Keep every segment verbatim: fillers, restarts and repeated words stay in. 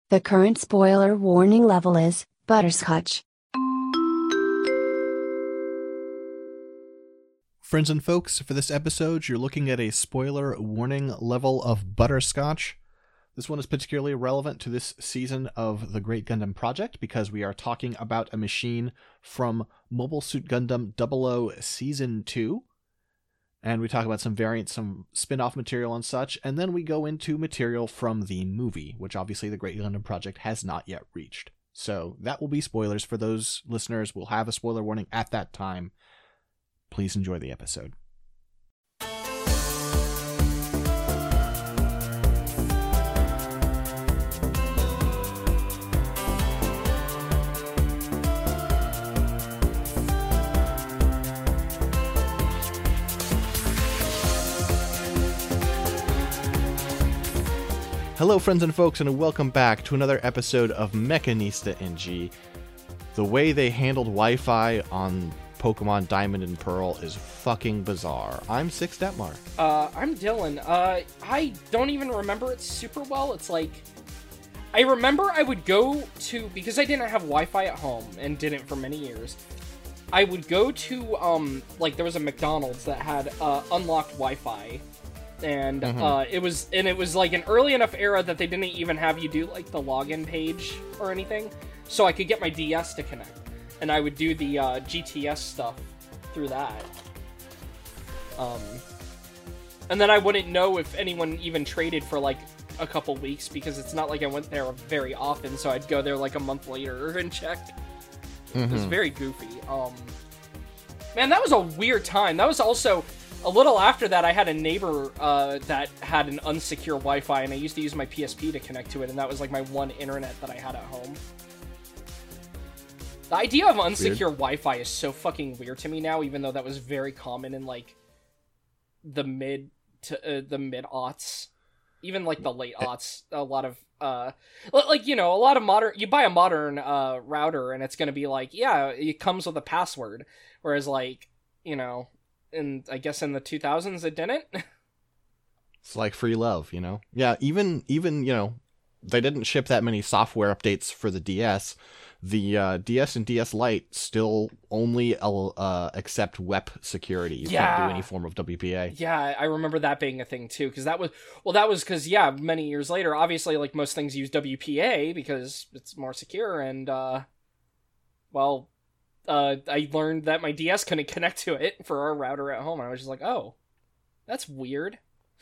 The current spoiler warning level is Butterscotch. Friends and folks, for this episode, you're looking at a spoiler warning level of Butterscotch. This one is particularly relevant to this season of The Great Gundam Project because we are talking about a machine from Mobile Suit Gundam double oh Season two. And we talk about some variants, some spin-off material and such, and then we go into material from the movie, which obviously The Great Gundam Project has not yet reached. So that will be spoilers for those listeners. We'll have a spoiler warning at that time. Please enjoy the episode. Hello, friends and folks, and welcome back to another episode of Mechanista N G. The way they handled Wi-Fi on Pokemon Diamond and Pearl is fucking bizarre. I'm Six Detmar. Uh, I'm Dylan. Uh, I don't even remember it super well. It's like, I remember I would go to, because I didn't have Wi-Fi at home, and didn't for many years, I would go to, um, like, there was a McDonald's that had, uh, unlocked Wi-Fi, and, mm-hmm. uh, it was, and it was, like, an early enough era that they didn't even have you do, like, the login page or anything, so I could get my D S to connect. And I would do the uh, G T S stuff through that. Um, and then I wouldn't know if anyone even traded for like a couple weeks because it's not like I went there very often. So I'd go there like a month later and check. Mm-hmm. It was very goofy. Um, man, that was a weird time. That was also a little after that. I had a neighbor uh, that had an unsecure Wi-Fi, and I used to use my P S P to connect to it, and that was like my one internet that I had at home. The idea of unsecure weird. Wi-Fi is so fucking weird to me now, even though that was very common in, like, the mid to uh, the mid-aughts. Even, like, the late aughts. A lot of, uh... Like, you know, a lot of modern... You buy a modern uh, router, and it's gonna be like, yeah, it comes with a password. Whereas, like, you know, in, I guess in the two thousands, it didn't? It's like free love, you know? Yeah, even, even, you know, they didn't ship that many software updates for the D S. The uh, D S and D S Lite still only uh, accept W E P security. You yeah. can't do any form of W P A. Yeah, I remember that being a thing too, because that was well, that was because yeah, many years later, obviously, like most things use W P A because it's more secure, and uh, well, uh, I learned that my D S couldn't connect to it for our router at home, and I was just like, oh, that's weird.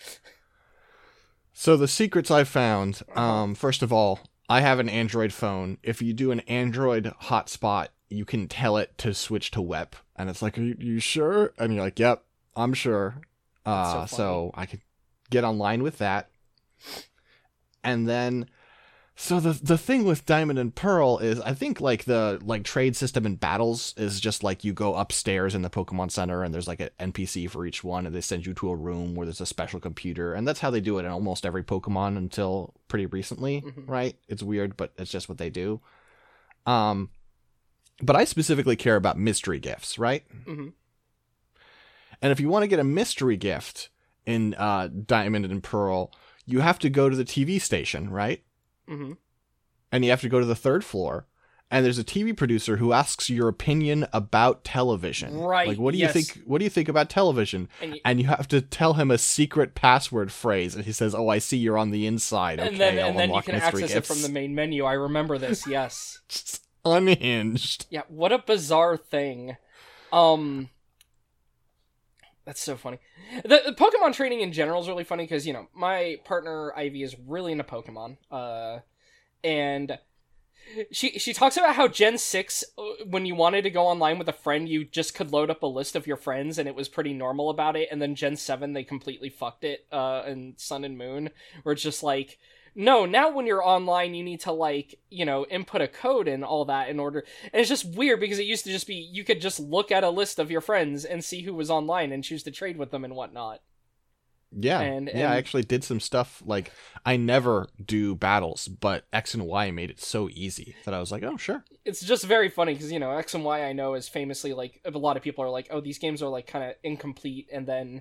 So the secrets I found, um, first of all, I have an Android phone. If you do an Android hotspot, you can tell it to switch to W E P. And it's like, are you, you sure? And you're like, yep, I'm sure. Uh, so, so I could get online with that. And then, so the the thing with Diamond and Pearl is, I think like the like trade system in battles is just like you go upstairs in the Pokemon Center and there's like an N P C for each one and they send you to a room where there's a special computer. And that's how they do it in almost every Pokemon until pretty recently, mm-hmm. right? It's weird, but it's just what they do. Um, but I specifically care about mystery gifts, right? Mm-hmm. And if you want to get a mystery gift in uh, Diamond and Pearl, you have to go to the T V station, right? Mm-hmm. And you have to go to the third floor, and there's a T V producer who asks your opinion about television. Right. Like, what do yes. you think? What do you think about television? And you, and you have to tell him a secret password phrase, and he says, "Oh, I see you're on the inside." Okay, and then, I'll and then you unlock can mystery access gifts. it from the main menu. I remember this. Yes. Just unhinged. Yeah. What a bizarre thing. Um. That's so funny. The, the Pokemon training in general is really funny because, you know, my partner Ivy is really into Pokemon. Uh, and she she talks about how Gen six, when you wanted to go online with a friend, you just could load up a list of your friends and it was pretty normal about it. And then Gen seven, they completely fucked it uh, in Sun and Moon, where it's just like, no, now when you're online, you need to, like, you know, input a code and all that in order. And it's just weird because it used to just be, you could just look at a list of your friends and see who was online and choose to trade with them and whatnot. Yeah, and, yeah, and... I actually did some stuff, like, I never do battles, but X and Y made it so easy that I was like, oh, sure. It's just very funny because, you know, X and Y I know is famously, like, a lot of people are like, oh, these games are, like, kind of incomplete, and then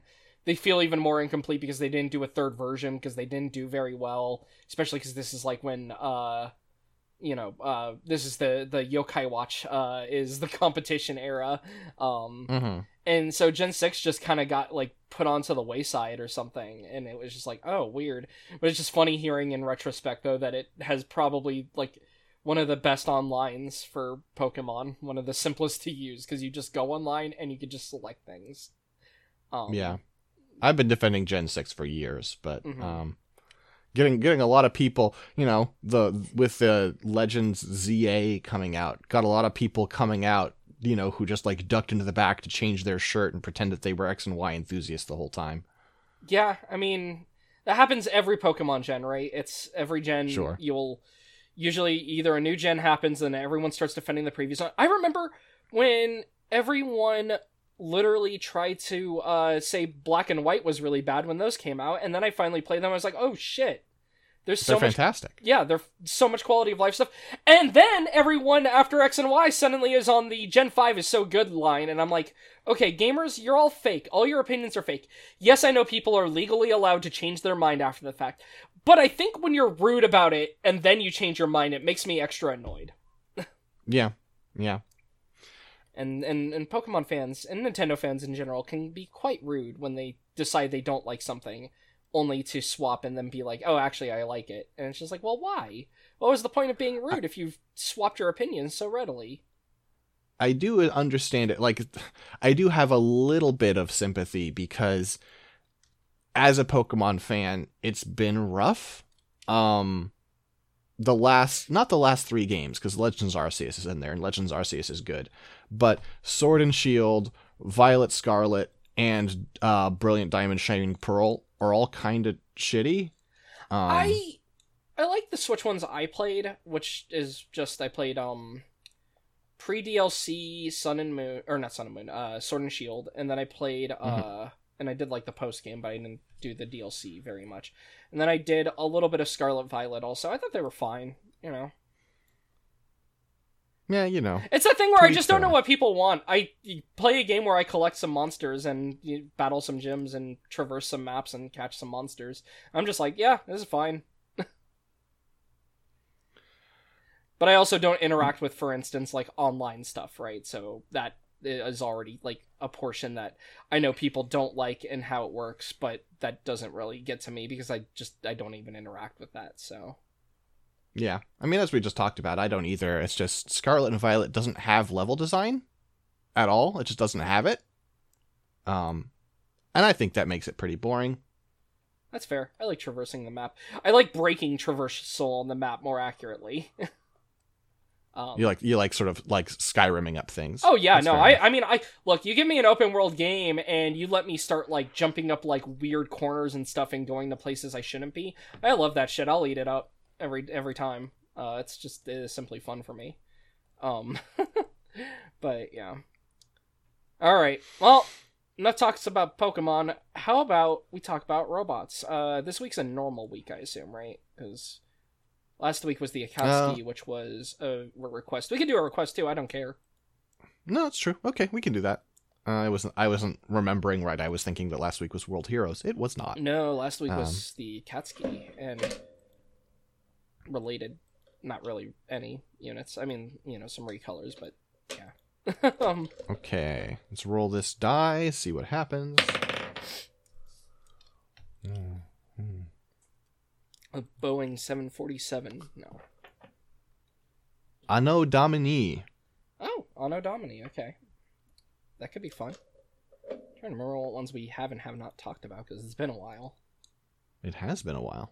they feel even more incomplete because they didn't do a third version, because they didn't do very well, especially because this is like when, uh, you know, uh, this is the, the Yokai Watch, uh, is the competition era, um, Mm-hmm. and so Gen six just kind of got, like, put onto the wayside or something, and it was just like, oh, weird, but it's just funny hearing in retrospect, though, that it has probably, like, one of the best onlines for Pokemon, one of the simplest to use, because you just go online and you can just select things. Um, Yeah. I've been defending Gen six for years, but Mhm. um, getting getting a lot of people, you know, the with the Legends Z A coming out, got a lot of people coming out, you know, who just like ducked into the back to change their shirt and pretend that they were X and Y enthusiasts the whole time. Yeah, I mean, that happens every Pokemon gen, right? It's every gen, Sure. you'll usually either a new gen happens and everyone starts defending the previous one. I remember when everyone literally tried to uh, say Black and White was really bad when those came out, and then I finally played them. I was like, oh shit, there's so They're much. fantastic. Yeah, there's so much quality of life stuff. And then everyone after X and Y suddenly is on the Gen five is so good line, and I'm like, okay, gamers, you're all fake. All your opinions are fake. Yes, I know people are legally allowed to change their mind after the fact, but I think when you're rude about it and then you change your mind, it makes me extra annoyed. Yeah, yeah. And, and and Pokemon fans and Nintendo fans in general can be quite rude when they decide they don't like something, only to swap and then be like, oh, actually, I like it. And it's just like, well, why? What was the point of being rude if you've swapped your opinions so readily? I do understand it. Like, I do have a little bit of sympathy because as a Pokemon fan, it's been rough. Um, the last, not the last three games, because Legends Arceus is in there, and Legends Arceus is good, but Sword and Shield, Violet Scarlet, and uh, Brilliant Diamond Shining Pearl are all kind of shitty. Um, I I like the Switch ones I played, which is just I played um pre-D L C Sun and Moon, or not Sun and Moon, uh, Sword and Shield, and then I played uh, Mm-hmm. and I did like the post game, but I didn't do the D L C very much. And then I did a little bit of Scarlet Violet also. I thought they were fine, you know. yeah, you know. It's that thing where I To just each don't their know own. what people want. I play a game where I collect some monsters and you battle some gyms and traverse some maps and catch some monsters. I'm just like, yeah, this is fine. But I also don't interact with, for instance, like online stuff, right? So that is already like a portion that I know people don't like and how it works, but that doesn't really get to me because I just I don't even interact with that. So Yeah. I mean, as we just talked about, I don't either. It's just Scarlet and Violet doesn't have level design at all. It just doesn't have it. Um, and I think that makes it pretty boring. that's fair. I like traversing the map. I like breaking traversal on the map more accurately. um, You like you like sort of like Skyriming up things. Oh yeah, That's no, fair I, enough. I mean, I look. You give me an open world game, and you let me start like jumping up like weird corners and stuff, and going to places I shouldn't be. I love that shit. I'll eat it up every every time. Uh, it's just it is simply fun for me. Um, but yeah. All right. Well, enough talks about Pokemon. How about we talk about robots? Uh, this week's a normal week, I assume, right? Because last week was the Akatsuki, Uh, which was a request. We can do a request too. I don't care. No, it's true. Okay, we can do that. Uh, I wasn't I wasn't remembering right. I was thinking that last week was World Heroes. It was not. No, last week Um, was the Katsuki and related, not really any units. I mean, you know, some recolors, but yeah. um, Okay, let's roll this die. See what happens. a Boeing seven forty-seven. No. Anno Domini. Oh, Anno Domini. Okay, that could be fun. I'm trying to remember what ones we have and have not talked about because it's been a while. It has been a while.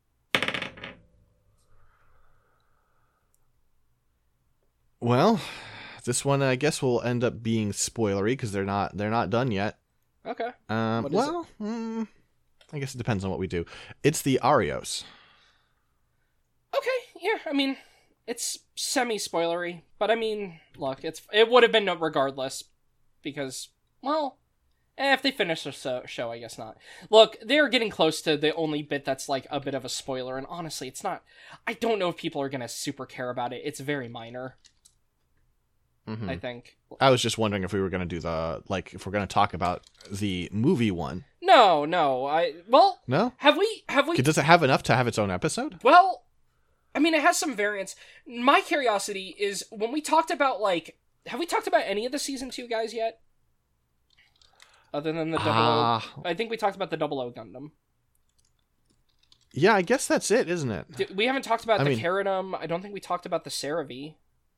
Well, this one I guess will end up being spoilery because they're not they're not done yet. Okay. Um, What is well, mm, I guess it depends on what we do. It's the Arios. Okay. Yeah. I mean, it's semi-spoilery, but I mean, look, it's it would have been no regardless because, well, eh, if they finish the so- show, I guess not. Look, they're getting close to the only bit that's like a bit of a spoiler, and honestly, it's not. I don't know if people are gonna super care about it. It's very minor. Mm-hmm. I think. I was just wondering if we were going to do the, like, if we're going to talk about the movie one. No, no. I well, No? have we have we Does it have enough to have its own episode? Well, I mean, it has some variants. My curiosity is when we talked about, like, have we talked about any of the season two guys yet? Other than the double Uh, O. I think we talked about the double O Gundam. yeah, I guess that's it, isn't it? D- We haven't talked about I the mean- Caradum. I don't think we talked about the Cerevi.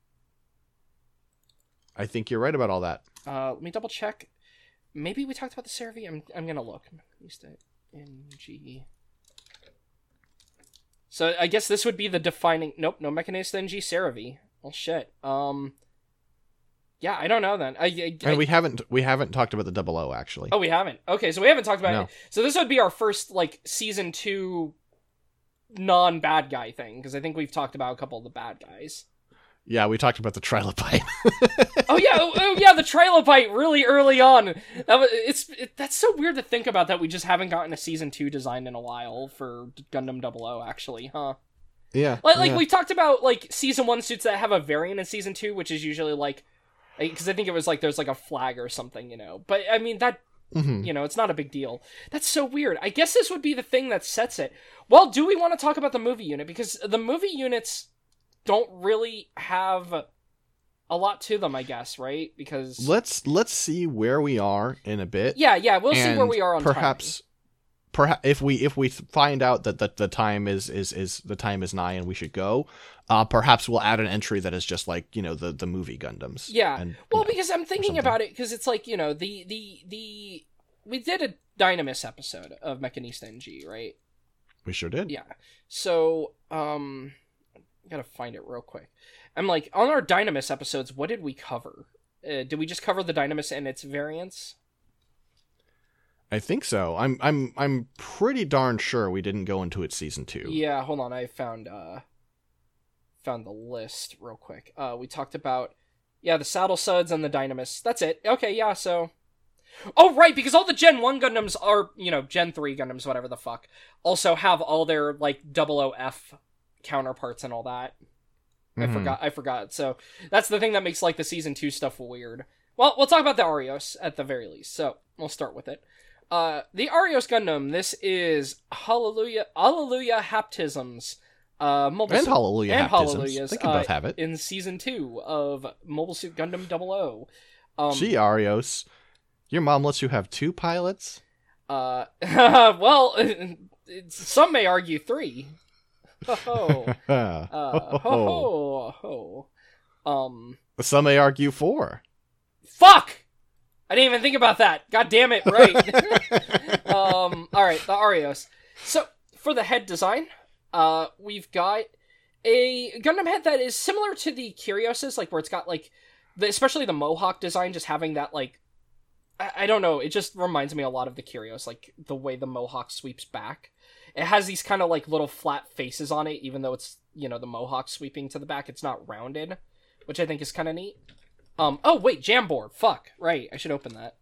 I think you're right about all that. Uh, let me double check. Maybe we talked about the Cerevi. I'm I'm gonna look. N G. So I guess this would be the defining. Nope, no Mechanist N G Cerevi. Well, shit. Um. Yeah, I don't know then. I, I, I And we haven't we haven't talked about the double O actually. Oh, we haven't. Okay, so we haven't talked about No. it. So this would be our first like season two non-bad guy thing because I think we've talked about a couple of the bad guys. Yeah, we talked about the trilobite. Oh yeah, oh, oh yeah, the trilobite really early on. That was it's it, that's so weird to think about that we just haven't gotten a season two design in a while for Gundam double O actually, huh? yeah. Like like yeah. we talked about like season one suits that have a variant in season two, which is usually like because I think it was like there's like a flag or something, you know. But I mean that Mhm. you know, it's not a big deal. That's so weird. I guess this would be the thing that sets it. Well, do we want to talk about the movie unit because the movie units don't really have a lot to them, I guess, right? Because Let's let's see where we are in a bit. yeah, yeah, we'll see where and we are on perhaps perhaps if we if we find out that the, the time is, is is the time is nigh and we should go, uh perhaps we'll add an entry that is just like, you know, the the movie Gundams. Yeah. And, you Well, know, because I'm thinking something. about it, because it's like, you know, the, the, the, we did a Dynamis episode of Mechanista N G, right? we sure did. Yeah. So, um, I gotta find it real quick. I'm like, on our Dynamis episodes, what did we cover? Uh, did we just cover the Dynamis and its variants? I think so. I'm I'm I'm pretty darn sure we didn't go into it season two. Yeah, hold on, I found, uh, found the list real quick. Uh, we talked about, yeah, the Saddle Suds and the Dynamis. That's it. Okay, yeah, so... Oh, right, because all the Gen one Gundams are, you know, Gen three Gundams, whatever the fuck, also have all their, like, double O F counterparts and all that. I Mhm. forgot, I forgot. So, that's the thing that makes, like, the Season two stuff weird. Well, we'll talk about the Arios, at the very least, so we'll start with it. Uh, the Arios Gundam, this is Hallelujah, Hallelujah Haptisms. Uh, Mobile And Suit- Hallelujah and Haptisms. Hallelujahs, They can uh, both have it. in Season two of Mobile Suit Gundam double O. Um, Gee, Arios, your mom lets you have two pilots? Uh, well, it's, some may argue three. Ho ho. Uh, Uh, ho ho ho. Um, Some may argue four. fuck! I didn't even think about that. God damn it, right. um, alright, the Arios. So, for the head design, uh, we've got a Gundam head that is similar to the Kyrioses, like, where it's got, like, the, especially the Mohawk design, just having that, like, I, I don't know, it just reminds me a lot of the Kyrios, like, the way the Mohawk sweeps back. It has these kind of, like, little flat faces on it, even though it's, you know, the Mohawk sweeping to the back, it's not rounded, which I think is kind of neat. Um, oh, wait, Jamboard, fuck, right, I should open that.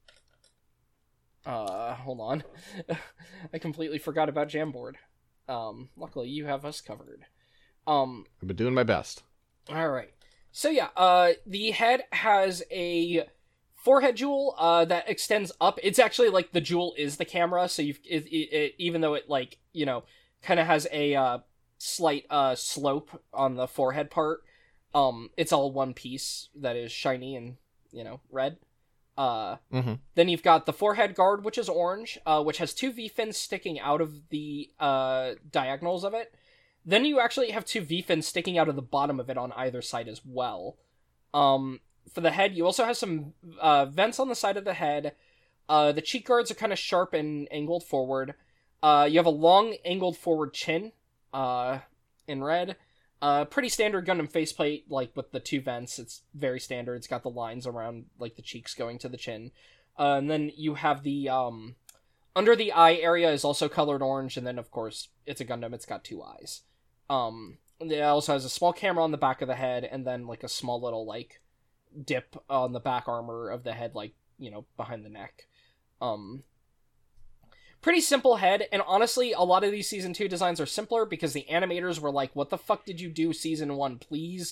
Uh, hold on. I completely forgot about Jamboard. Um, luckily you have us covered. Um, I've been doing my best. alright. So yeah, uh, the head has a forehead jewel, uh, that extends up. It's actually, like, the jewel is the camera, so you've, it, it, it, even though it, like, you know, kind of has a, uh, slight, uh, slope on the forehead part, um, it's all one piece that is shiny and, you know, red. Uh, Mm-hmm. then you've got the forehead guard, which is orange, uh, which has two V-fins sticking out of the, uh, diagonals of it. Then you actually have two V-fins sticking out of the bottom of it on either side as well. Um, for the head, you also have some, uh, vents on the side of the head. Uh, the cheek guards are kind of sharp and angled forward. Uh, you have a long angled forward chin, uh, in red. Uh, pretty standard Gundam faceplate, like, with the two vents. It's very standard. It's got the lines around, like, the cheeks going to the chin. Uh, and then you have the, um, under the eye area is also colored orange, and then, of course, it's a Gundam, it's got two eyes. Um, it also has a small camera on the back of the head, and then, like, a small little, like, dip on the back armor of the head, like, you know, behind the neck. Um... Pretty simple head, and honestly, a lot of these Season two designs are simpler because the animators were like, what the fuck did you do, Season one? Please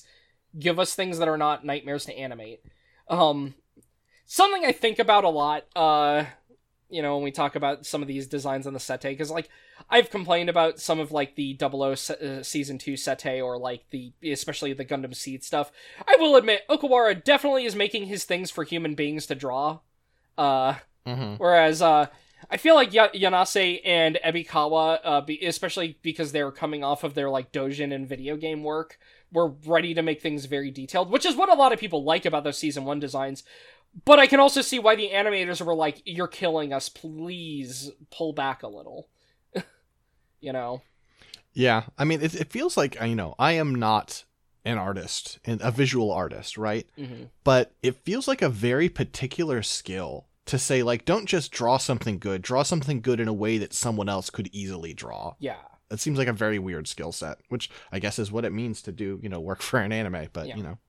give us things that are not nightmares to animate. Um, something I think about a lot, uh, you know, when we talk about some of these designs on the Sete, because, like, I've complained about some of, like, the Double O se- uh, Season two Sete, or, like, the, especially the Gundam Seed stuff. I will admit, Okawara definitely is making his things for human beings to draw. Uh, Mm-hmm. whereas, uh, I feel like y- Yanase and Ebikawa, uh, be- especially because they're coming off of their, like, Dojin and video game work, were ready to make things very detailed, which is what a lot of people like about those Season one designs. But I can also see why the animators were like, you're killing us, please pull back a little. You know? Yeah, I mean, it, it feels like, you know, I am not an artist, a visual artist, right? Mm-hmm. But it feels like a very particular skill to say, like, don't just draw something good, draw something good in a way that someone else could easily draw. Yeah. It seems like a very weird skill set, which I guess is what it means to do, you know, work for an anime, but, Yeah. you know.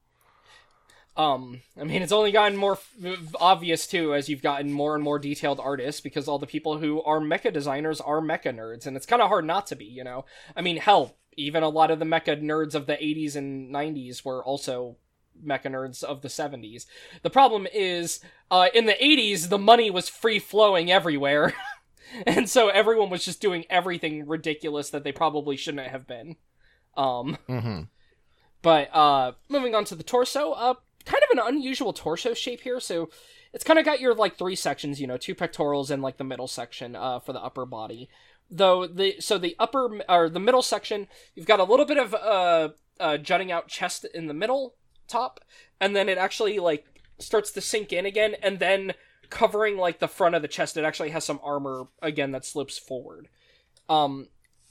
Um, I mean, it's only gotten more f- obvious, too, as you've gotten more and more detailed artists, because all the people who are mecha designers are mecha nerds, and it's kind of hard not to be, you know? I mean, hell, even a lot of the mecha nerds of the eighties and nineties were also mecha nerds of the seventies. The problem is, uh, in the eighties, the money was free-flowing everywhere, and so everyone was just doing everything ridiculous that they probably shouldn't have been. Um, Mm-hmm. but, uh, moving on to the torso, uh, kind of an unusual torso shape here, so it's kind of got your, like, three sections, you know, two pectorals and, like, the middle section, uh, for the upper body. Though, the, so the upper, or the middle section, you've got a little bit of, uh, uh, jutting out chest in the middle top, and then it actually, like, starts to sink in again, and then covering, like, the front of the chest, it actually has some armor, again, that slopes forward. Um,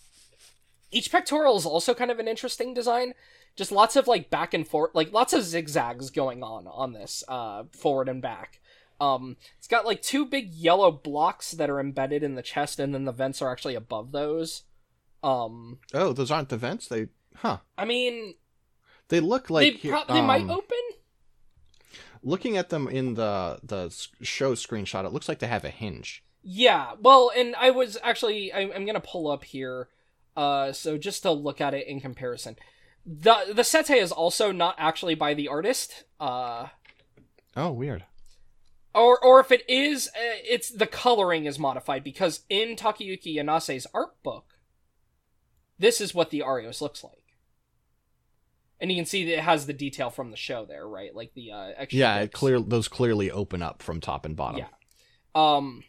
each pectoral is also kind of an interesting design. Just lots of, like, back and forth, like, lots of zigzags going on on this, uh, forward and back. Um, it's got, like, two big yellow blocks that are embedded in the chest, and then the vents are actually above those. Um, Oh, those aren't the vents? They, huh. I mean, They look like... they, pro- they um, might open? Looking at them in the, the show screenshot, it looks like they have a hinge. Yeah, well, and I was actually, I, I'm gonna pull up here, uh, so just to look at it in comparison. The, the Sete is also not actually by the artist, uh... Oh, weird. Or, or if it is, uh, it's the coloring is modified, because in Takayuki Yanase's art book, this is what the Arios looks like. And you can see that it has the detail from the show there, right? Like the uh, extra Yeah, it bits. clear those clearly open up from top and bottom. Yeah. Um,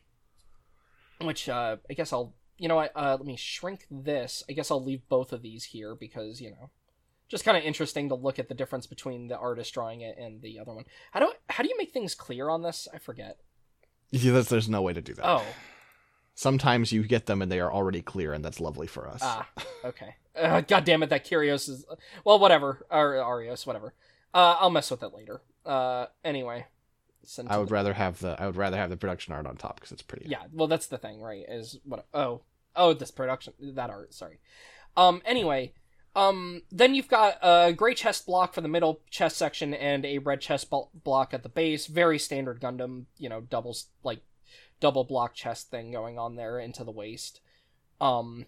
which uh, I guess I'll, you know what? Uh, let me shrink this. I guess I'll leave both of these here because you know, just kind of interesting to look at the difference between the artist drawing it and the other one. How do how do you make things clear on this? I forget. Yeah, there's, there's no way to do that. Oh. Sometimes you get them and they are already clear, and that's lovely for us. Ah, okay. Uh, God damn it, that Kyrios is... Well, whatever. Or Arios, whatever. Uh, I'll mess with it later. Uh, anyway. I would the... rather have the I would rather have the production art on top because it's pretty. Yeah, well, that's the thing, right? Is what? Oh, oh, this production, that art. Sorry. Um. Anyway, um. Then you've got a gray chest block for the middle chest section and a red chest block at the base. Very standard Gundam, you know, doubles like double block chest thing going on there into the waist. Um.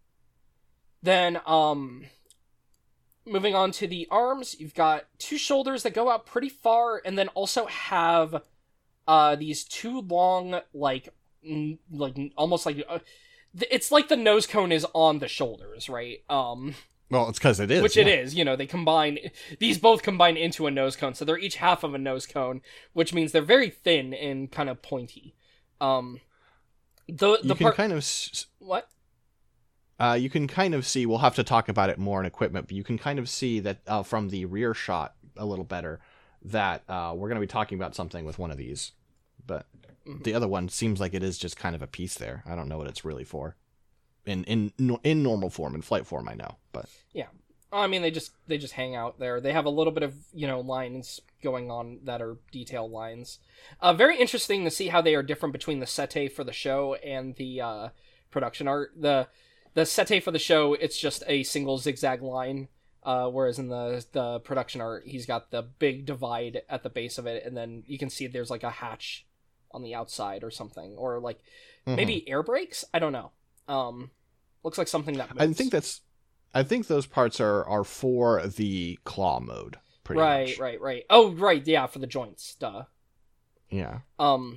Then, um, moving on to the arms, you've got two shoulders that go out pretty far, and then also have, uh, these two long, like, n- like, almost like, uh, th- it's like the nose cone is on the shoulders, right? Um, well, it's because it is. Which yeah. it is, you know, they combine, these both combine into a nose cone, so they're each half of a nose cone, which means they're very thin and kind of pointy. Um, the, the you can part- kind of... S- what? Uh, you can kind of see, we'll have to talk about it more in equipment, but you can kind of see that uh, from the rear shot a little better that uh, we're going to be talking about something with one of these. But mm-hmm. the other one seems like it is just kind of a piece there. I don't know what it's really for. In in in normal form, in flight form, I know, but... Yeah. I mean, they just they just hang out there. They have a little bit of, you know, lines going on that are detail lines. Uh, very interesting to see how they are different between the Sete for the show and the uh, production art. The... The Sete for the show, it's just a single zigzag line, uh, whereas in the the production art, he's got the big divide at the base of it, and then you can see there's like a hatch on the outside or something, or like mm-hmm. maybe air brakes. I don't know. Um, looks like something that moves. I think that's. I think those parts are are for the claw mode. pretty right, much. right, right. Oh, right, yeah, for the joints, duh. Yeah. Um,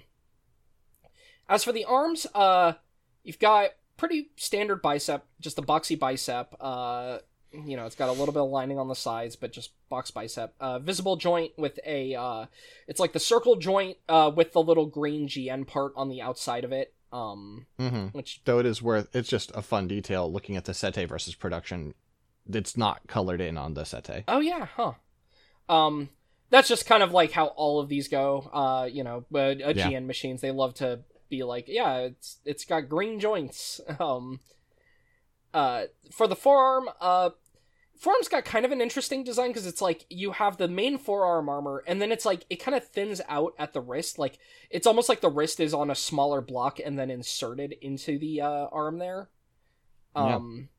as for the arms, uh, you've got pretty standard bicep, just a boxy bicep. Uh, you know, it's got a little bit of lining on the sides, but just box bicep. Uh, visible joint with a, uh, it's like the circle joint, uh, with the little green G N part on the outside of it. Um, mm-hmm. which, though it is worth, it's just a fun detail looking at the Sete versus production. It's not colored in on the Sete. oh yeah, huh. Um, that's just kind of like how all of these go. Uh, you know, uh, Yeah. G N machines, they love to be like, yeah, it's it's got green joints. Um, uh, for the forearm, uh, forearm's got kind of an interesting design because it's like you have the main forearm armor, and then it's like it kind of thins out at the wrist. Like it's almost like the wrist is on a smaller block and then inserted into the uh, arm there. Um,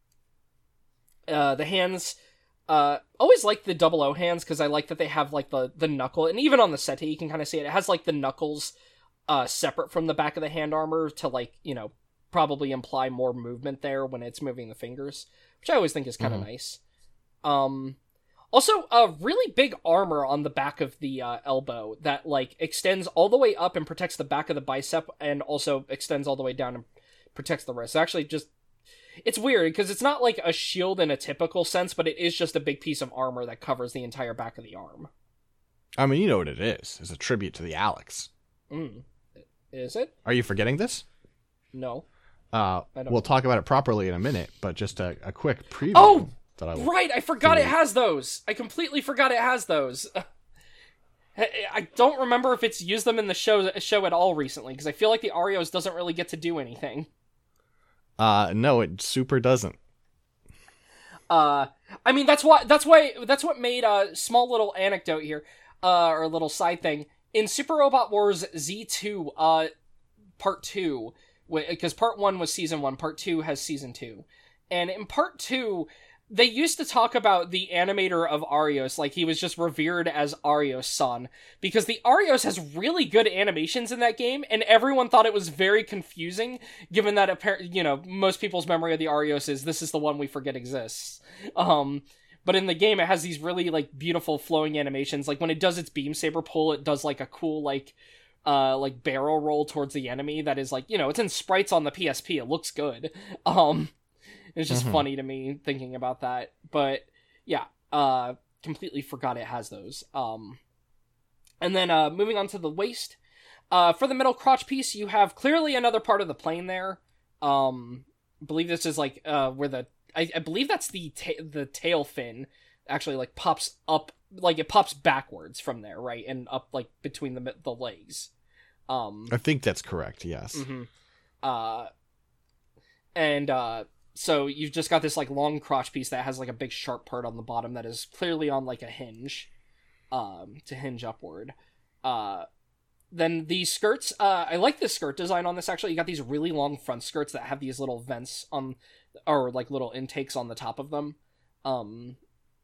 yeah. uh, the hands. Uh, always like the double O hands because I like that they have like the the knuckle, and even on the Sete you can kind of see it. It has like the knuckles, uh, separate from the back of the hand armor to like you know probably imply more movement there when it's moving the fingers, which I always think is kind of mm-hmm. nice. Um, also a really big armor on the back of the uh, elbow that like extends all the way up and protects the back of the bicep, and also extends all the way down and protects the wrist. It actually just. It's weird, because it's not like a shield in a typical sense, but it is just a big piece of armor that covers the entire back of the arm. I mean, you know what it is. It's a tribute to the Alex. Mm. Is it? Are you forgetting this? No. Uh, we'll know. talk about it properly in a minute, but just a, a quick preview. Oh! That I right, I forgot it has those! I completely forgot it has those. I don't remember if it's used them in the show, show at all recently, because I feel like the Arios doesn't really get to do anything. Uh, no, it super doesn't. Uh, I mean, that's why, that's why, that's what made a small little anecdote here, uh, or a little side thing. In Super Robot Wars Z two, uh, part two, because part one was season one, part two has season two. And in part two, they used to talk about the animator of Arios, like he was just revered as Arios-san, because the Arios has really good animations in that game, and everyone thought it was very confusing, given that, apparently, you know, most people's memory of the Arios is, this is the one we forget exists. Um, but in the game, it has these really, like, beautiful flowing animations. Like, when it does its beam saber pull, it does, like, a cool, like, uh, like, barrel roll towards the enemy that is, like, you know, it's in sprites on the P S P, it looks good. Um... It's just mm-hmm. funny to me thinking about that. But yeah, uh, completely forgot it has those. Um, and then uh, moving on to the waist. Uh, for the middle crotch piece, you have clearly another part of the plane there. Um, I believe this is like uh, where the... I, I believe that's the ta- the tail fin actually like pops up... Like it pops backwards from there, right? And up like between the the legs. Um, I think that's correct, yes. Mm-hmm. Uh, and... Uh, So you've just got this like long crotch piece that has like a big sharp part on the bottom that is clearly on like a hinge, um, to hinge upward. Uh, then the skirts, uh, I like the skirt design on this actually. You got these really long front skirts that have these little vents on, or like little intakes on the top of them. Um,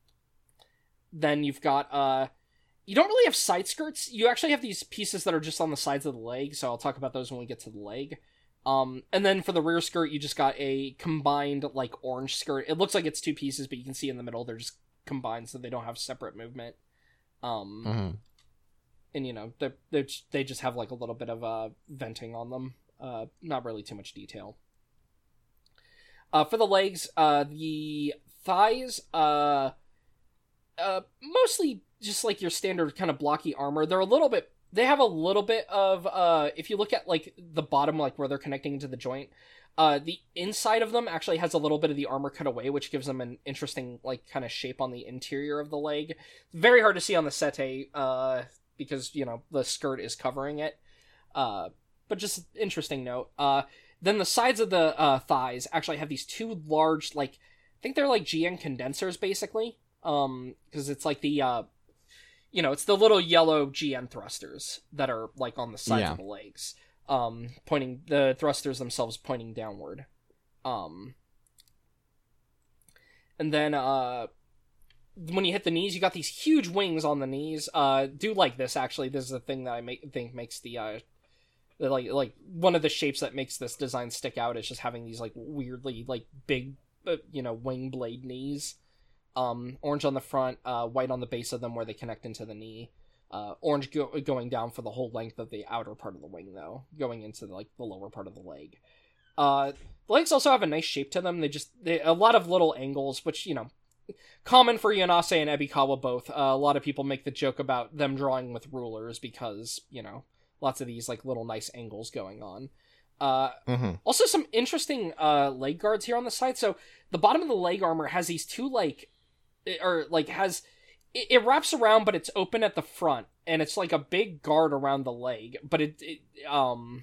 then you've got, uh, you don't really have side skirts. You actually have these pieces that are just on the sides of the leg, so I'll talk about those when we get to the leg. Um, and then for the rear skirt, you just got a combined, like, orange skirt. It looks like it's two pieces, but you can see in the middle they're just combined, so they don't have separate movement. Um, mm-hmm. And, you know, they're, they're, they just have, like, a little bit of, uh, venting on them. Uh, not really too much detail. Uh, for the legs, uh, the thighs, uh, uh, mostly just, like, your standard kind of blocky armor. They're a little bit... They have a little bit of, uh, if you look at, like, the bottom, like, where they're connecting to the joint, uh, the inside of them actually has a little bit of the armor cut away, which gives them an interesting, like, kind of shape on the interior of the leg. Very hard to see on the Sete, uh, because, you know, the skirt is covering it. Uh, but just interesting note. Uh, then the sides of the, uh, thighs actually have these two large, like, I think they're, like, G N condensers, basically. Um, because it's, like, the, uh... You know, it's the little yellow G N thrusters that are, like, on the sides yeah. of the legs. Um, pointing, the thrusters themselves pointing downward. Um, and then, uh, when you hit the knees, you got these huge wings on the knees. Uh, do like this, actually. This is the thing that I make, think makes the, uh, the, like, like, one of the shapes that makes this design stick out is just having these, like, weirdly, like, big, uh, you know, wing blade knees. Um, orange on the front, uh, white on the base of them where they connect into the knee. Uh, orange go- going down for the whole length of the outer part of the wing, though, going into the, like the lower part of the leg. Uh, the legs also have a nice shape to them. They just they, a lot of little angles, which you know, common for Yanase and Ebikawa both. Uh, a lot of people make the joke about them drawing with rulers because you know, lots of these like little nice angles going on. Uh, mm-hmm. Also, some interesting uh leg guards here on the side. So the bottom of the leg armor has these two like, or like has. It wraps around, but it's open at the front, and it's like a big guard around the leg. But it, it um,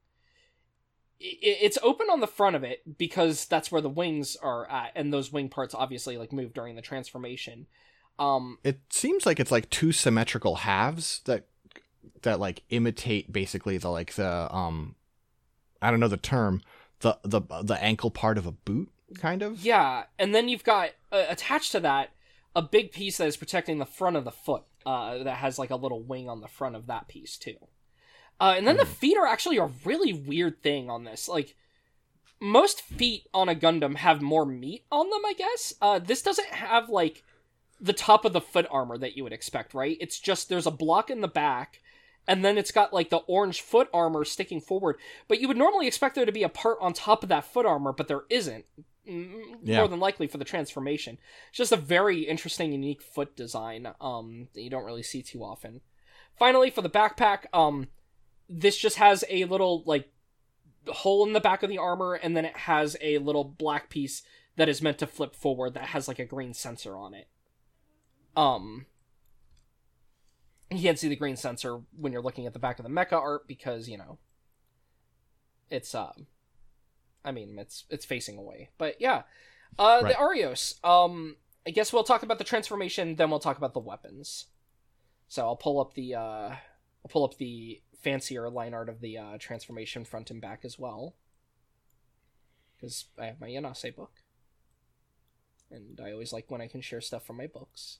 it, it's open on the front of it because that's where the wings are at, and those wing parts obviously like move during the transformation. Um, it seems like it's like two symmetrical halves that that like imitate basically the like the um, I don't know the term, the the the ankle part of a boot, kind of. Yeah, and then you've got uh, attached to that. A big piece that is protecting the front of the foot, uh, that has like a little wing on the front of that piece too. Uh, and then mm. the feet are actually a really weird thing on this. Like, most feet on a Gundam have more meat on them, I guess. Uh, this doesn't have like the top of the foot armor that you would expect, right? It's just, there's a block in the back, and then it's got like the orange foot armor sticking forward. But you would normally expect there to be a part on top of that foot armor, but there isn't. Yeah. More than likely for the transformation. It's just a very interesting, unique foot design um, that you don't really see too often. Finally, for the backpack, um, this just has a little like hole in the back of the armor, and then it has a little black piece that is meant to flip forward that has like a green sensor on it. Um, you can't see the green sensor when you're looking at the back of the mecha art because, you know, it's um. Uh, I mean, it's it's facing away. But yeah, uh, right. The Arios. Um, I guess we'll talk about the transformation, then we'll talk about the weapons. So I'll pull up the uh, I'll pull up the fancier line art of the uh, transformation front and back as well, because I have my Yanase book, and I always like when I can share stuff from my books.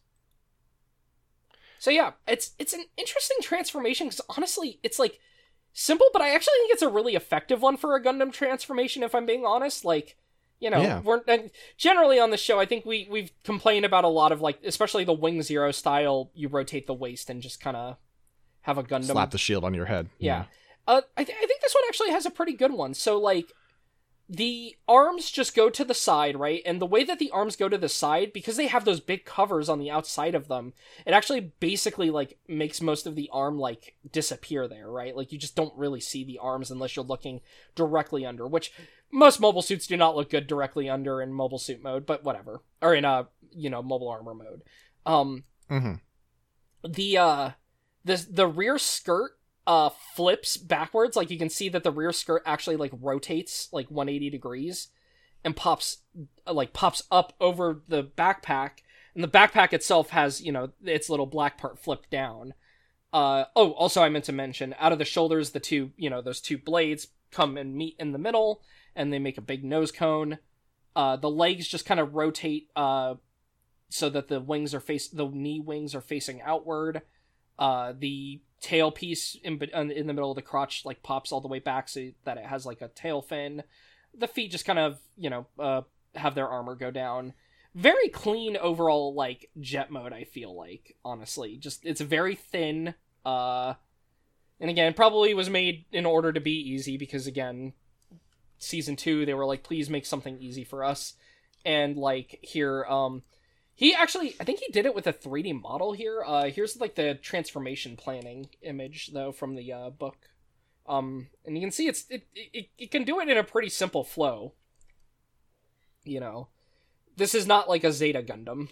So yeah, it's it's an interesting transformation because honestly, it's like. Simple, but I actually think it's a really effective one for a Gundam transformation, if I'm being honest. Like, you know, yeah. we're and generally on the show, I think we, we've complained about a lot of, like, especially the Wing Zero style, you rotate the waist and just kind of have a Gundam. Slap the shield on your head. Yeah. yeah. Uh, I, th- I think this one actually has a pretty good one. So, like, the arms just go to the side, right? And the way that the arms go to the side, because they have those big covers on the outside of them, it actually basically, like, makes most of the arm, like, disappear there, right? Like, you just don't really see the arms unless you're looking directly under, which most mobile suits do not look good directly under in mobile suit mode, but whatever. Or in, uh, you know, mobile armor mode. Um, mm-hmm. The, uh, the, the rear skirt Uh, flips backwards. Like, you can see that the rear skirt actually, like, rotates, like, one hundred eighty degrees and pops, like, pops up over the backpack. And the backpack itself has, you know, its little black part flipped down. Uh, oh, also I meant to mention, out of the shoulders, the two, you know, those two blades come and meet in the middle, and they make a big nose cone. Uh, the legs just kind of rotate, uh, so that the wings are face, the knee wings are facing outward. Uh, the tail piece in in the middle of the crotch like pops all the way back so that it has like a tail fin. The feet just kind of, you know, uh, have their armor go down. Very clean overall, like, jet mode, I feel like, honestly. Just, it's very thin. Uh, and again, probably was made in order to be easy because, again, season two, they were like, please make something easy for us. And, like, here, um... He actually, I think he did it with a three D model here. Uh, here's, like, the transformation planning image, though, from the uh, book. Um, and you can see it's it, it it can do it in a pretty simple flow. You know. This is not like a Zeta Gundam.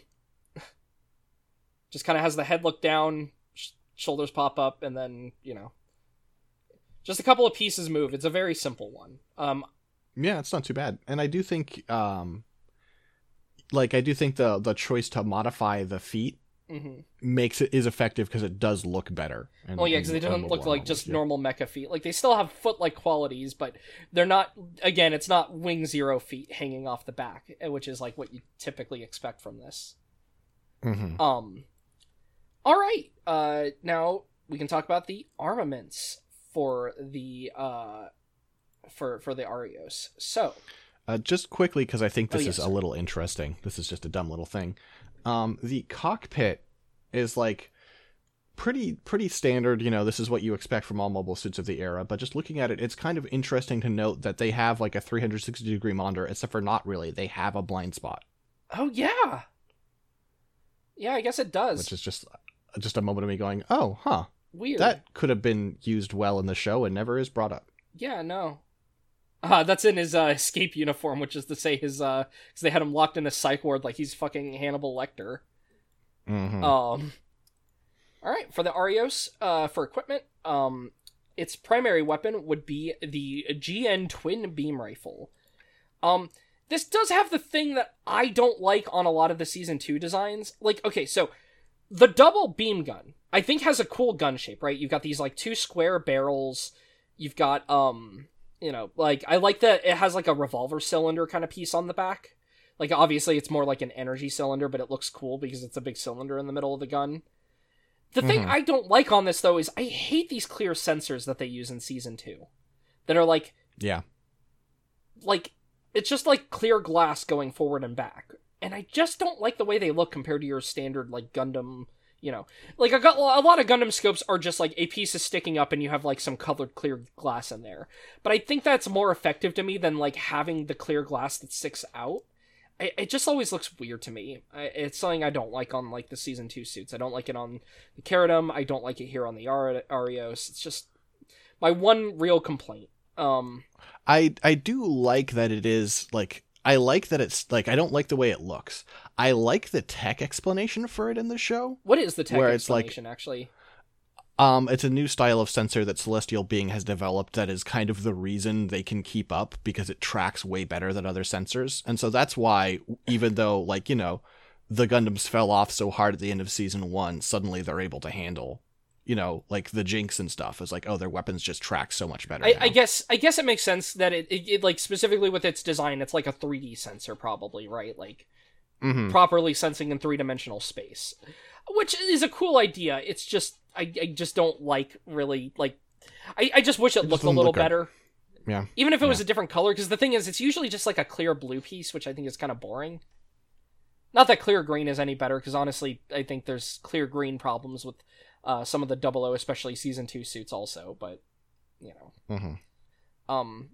Just kind of has the head look down, sh- shoulders pop up, and then, you know. Just a couple of pieces move. It's a very simple one. Um, yeah, it's not too bad. And I do think... Um... Like, I do think the the choice to modify the feet mm-hmm. makes it is effective because it does look better. And, oh yeah, because they don't look like just yeah. normal mecha feet. Like, they still have foot-like qualities, but they're not. Again, it's not Wing Zero feet hanging off the back, which is like what you typically expect from this. Mm-hmm. Um. All right. Uh. Now we can talk about the armaments for the uh, for for the Arios. So. Uh, just quickly, because I think this oh, yes, is a sir. little interesting. This is just a dumb little thing. Um, the cockpit is like pretty pretty standard. You know, this is what you expect from all mobile suits of the era. But just looking at it, it's kind of interesting to note that they have like a three hundred sixty degree monitor, except for not really. They have a blind spot. Oh yeah, yeah. I guess it does. Which is just just a moment of me going, oh, huh. Weird. That could have been used well in the show and never is brought up. Yeah, no. Uh, that's in his uh, escape uniform, which is to say his, uh, because they had him locked in a psych ward like he's fucking Hannibal Lecter. Mm-hmm. Um, alright, for the Arios, uh, for equipment, um, its primary weapon would be the G N twin beam rifle. Um, this does have the thing that I don't like on a lot of the Season two designs. Like, okay, so, the double beam gun, I think has a cool gun shape, right? You've got these, like, two square barrels, you've got, um... you know, like, I like that it has, like, a revolver cylinder kind of piece on the back. Like, obviously, it's more like an energy cylinder, but it looks cool because it's a big cylinder in the middle of the gun. The mm-hmm. thing I don't like on this, though, is I hate these clear sensors that they use in Season two. That are, like... Yeah. Like, it's just, like, clear glass going forward and back. And I just don't like the way they look compared to your standard, like, Gundam... You know, like, I got a lot of Gundam scopes are just, like, a piece is sticking up and you have, like, some colored clear glass in there. But I think that's more effective to me than, like, having the clear glass that sticks out. I, it just always looks weird to me. I, it's something I don't like on, like, the Season two suits. I don't like it on the Keradim. I don't like it here on the Ar- Arios. It's just my one real complaint. Um, I, I do like that it is, like... I like that it's, like, I don't like the way it looks. I like the tech explanation for it in the show. What is the tech where explanation, it's like, actually? Um, it's a new style of sensor that Celestial Being has developed that is kind of the reason they can keep up, because it tracks way better than other sensors. And so that's why, even though, like, you know, the Gundams fell off so hard at the end of Season one, suddenly they're able to handle... You know, like the Jinx and stuff is like, oh, their weapons just track so much better. I, I guess, I guess it makes sense that it, it, it, like, specifically with its design, it's like a three D sensor, probably, right? Like, mm-hmm. properly sensing in three dimensional space, which is a cool idea. It's just, I, I just don't like really like, I, I just wish it, it looked a little better. Yeah. Even if it yeah. was a different color, because the thing is, it's usually just like a clear blue piece, which I think is kind of boring. Not that clear green is any better, because honestly, I think there's clear green problems with. Uh, some of the Double O, especially Season two suits also, but, you know. Mm-hmm. Um,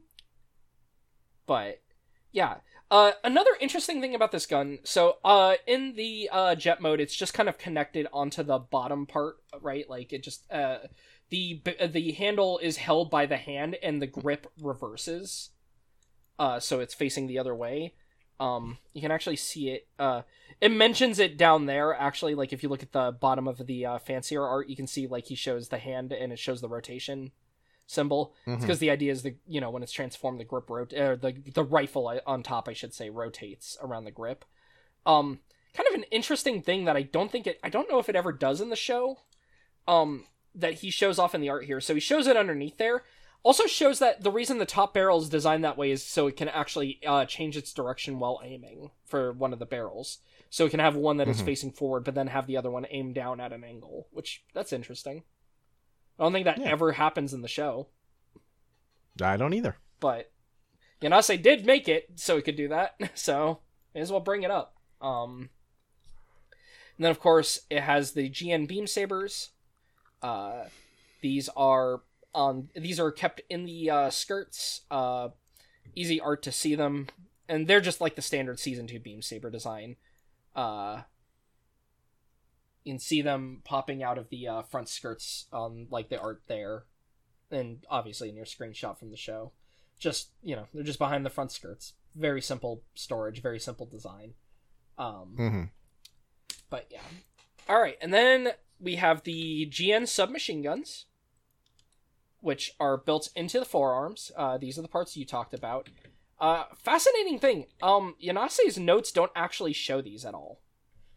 but, yeah. Uh, another interesting thing about this gun, so, uh, in the, uh, jet mode, it's just kind of connected onto the bottom part, right? Like, it just, uh, the, the handle is held by the hand, and the grip reverses. Uh, so it's facing the other way. Um, you can actually see it, uh, it mentions it down there, actually, like, if you look at the bottom of the, uh, fancier art, you can see, like, he shows the hand, and it shows the rotation symbol. Mm-hmm. It's because the idea is, the you know, when it's transformed, the grip, rot- or the, the rifle on top, I should say, rotates around the grip. Um, kind of an interesting thing that I don't think it, I don't know if it ever does in the show, um, that he shows off in the art here. So he shows it underneath there. Also shows that the reason the top barrel is designed that way is so it can actually uh, change its direction while aiming for one of the barrels. So it can have one that mm-hmm. is facing forward, but then have the other one aim down at an angle, which, that's interesting. I don't think that yeah. ever happens in the show. I don't either. But Yanase did make it so it could do that, so may as well bring it up. Um, and then, of course, it has the G N Beam Sabers. Uh, these are... Um, these are kept in the uh, skirts, uh, easy art to see them, and they're just like the standard Season two Beam Saber design. Uh, you can see them popping out of the uh, front skirts on like the art there, and obviously in your screenshot from the show. Just, you know, they're just behind the front skirts. Very simple storage, very simple design. Um, mm-hmm. But yeah. Alright, and then we have the G N submachine guns, which are built into the forearms. Uh, these are the parts you talked about. Uh, fascinating thing. Um, Yanase's notes don't actually show these at all.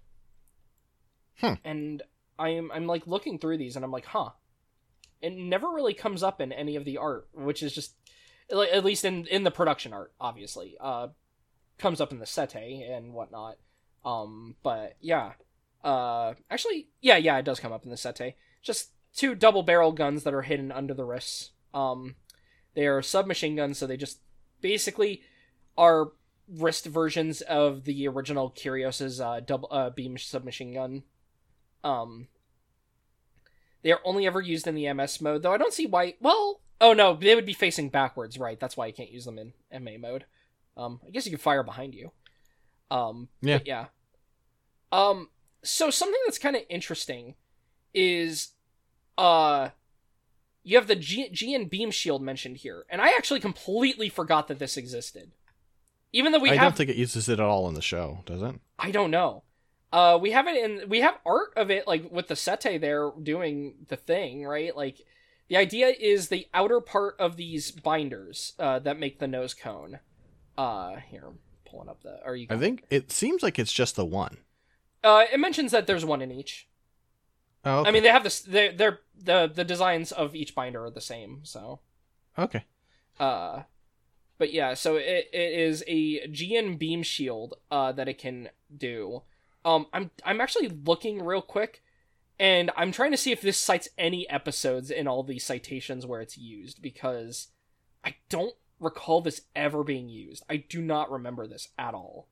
Hmm. And I'm I'm like looking through these and I'm like, huh. It never really comes up in any of the art, which is just, at least in, in the production art, obviously. Uh, comes up in the sete and whatnot. Um, but yeah. Uh, actually, yeah, yeah, it does come up in the sete. Just two double barrel guns that are hidden under the wrists. Um, they are submachine guns, so they just basically are wrist versions of the original Kyrios's uh, double uh, beam submachine gun. Um, they are only ever used in the M S mode, though I don't see why. Well, oh no, they would be facing backwards, right? That's why you can't use them in M A mode. Um, I guess you can fire behind you. Um, yeah, yeah. Um, so something that's kind of interesting is, uh, you have the G- GN beam shield mentioned here, and I actually completely forgot that this existed. Even though we I have, don't think it uses it at all in the show, does it? I don't know. Uh, we have it in, we have art of it, like, with the Sete there doing the thing, right? Like, the idea is the outer part of these binders, uh, that make the nose cone. Uh, here, I'm pulling up the, are you... I think it seems like it's just the one. Uh, it mentions that there's one in each. Oh, okay. I mean, they have this, they're, they're, the, the designs of each binder are the same, so... Okay. Uh... But yeah, so it, it is a G N beam shield uh, that it can do. Um, I'm I'm actually looking real quick, and I'm trying to see if this cites any episodes in all these citations where it's used, because I don't recall this ever being used. I do not remember this at all.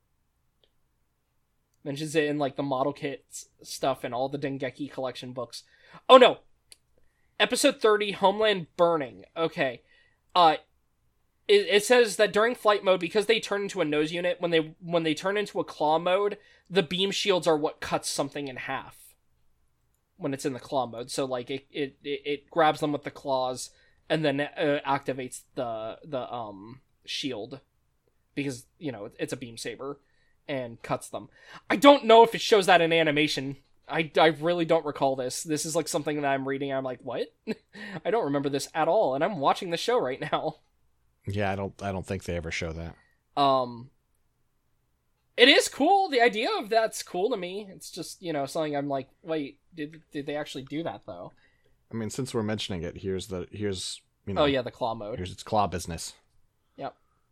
Mentions it in like the model kits stuff and all the Dengeki collection books. Oh no! Episode thirty, Homeland Burning. Okay. Uh... It, it says that during flight mode, because they turn into a nose unit, when they when they turn into a claw mode, the beam shields are what cuts something in half when it's in the claw mode. So like it it, it, it grabs them with the claws and then uh, activates the the um shield because, you know, it's a beam saber and cuts them. I don't know if it shows that in animation. I, I really don't recall this. This is like something that I'm reading. I'm like, what? I don't remember this at all, and I'm watching the show right now. Yeah, I don't I don't think they ever show that. Um, it is cool. The idea of that's cool to me. It's just, you know, something I'm like, wait, did did they actually do that though? I mean, since we're mentioning it, here's the here's you know. Oh yeah, the claw mode. Here's its claw business. Yep.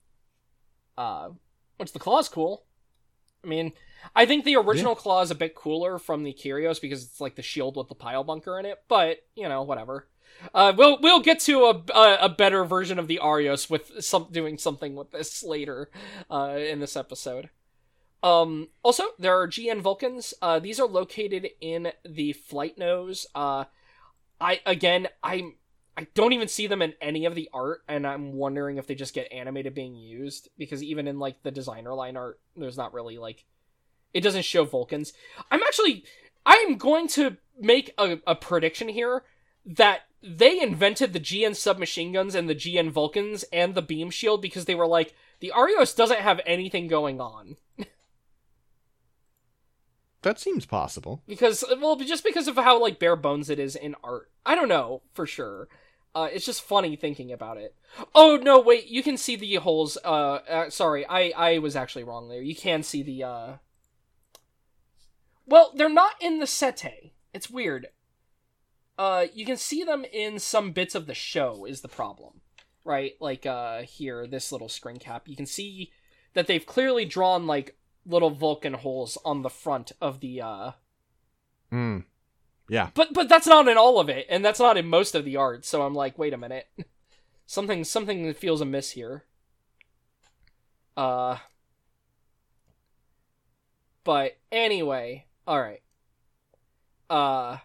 Uh, which the claw's cool. I mean, I think the original yeah. claw is a bit cooler from the Kyrios because it's like the shield with the pile bunker in it. But you know, whatever. Uh, we'll we'll get to a, a a better version of the Arios with some doing something with this later, uh, in this episode. Um, also, there are G N Vulcans. Uh, these are located in the flight nose. Uh, I again, I'm I don't even see them in any of the art, and I'm wondering if they just get animated being used because even in like the designer line art, there's not really like it doesn't show Vulcans. I'm actually I'm going to make a, a prediction here that they invented the G N submachine guns and the G N Vulcans and the beam shield because they were like, the Arios doesn't have anything going on. That seems possible. Because, well, just because of how, like, bare bones it is in art. I don't know, for sure. Uh, it's just funny thinking about it. Oh, no, wait, you can see the holes, uh, uh sorry, I, I was actually wrong there. You can see the, uh... Well, they're not in the Sete. It's weird. Uh, you can see them in some bits of the show, is the problem. Right? Like, uh, here, this little screen cap. You can see that they've clearly drawn, like, little Vulcan holes on the front of the, uh... Hmm. Yeah. But, but that's not in all of it, and that's not in most of the art, so I'm like, wait a minute. something, something feels amiss here. Uh... But, anyway, alright. Uh...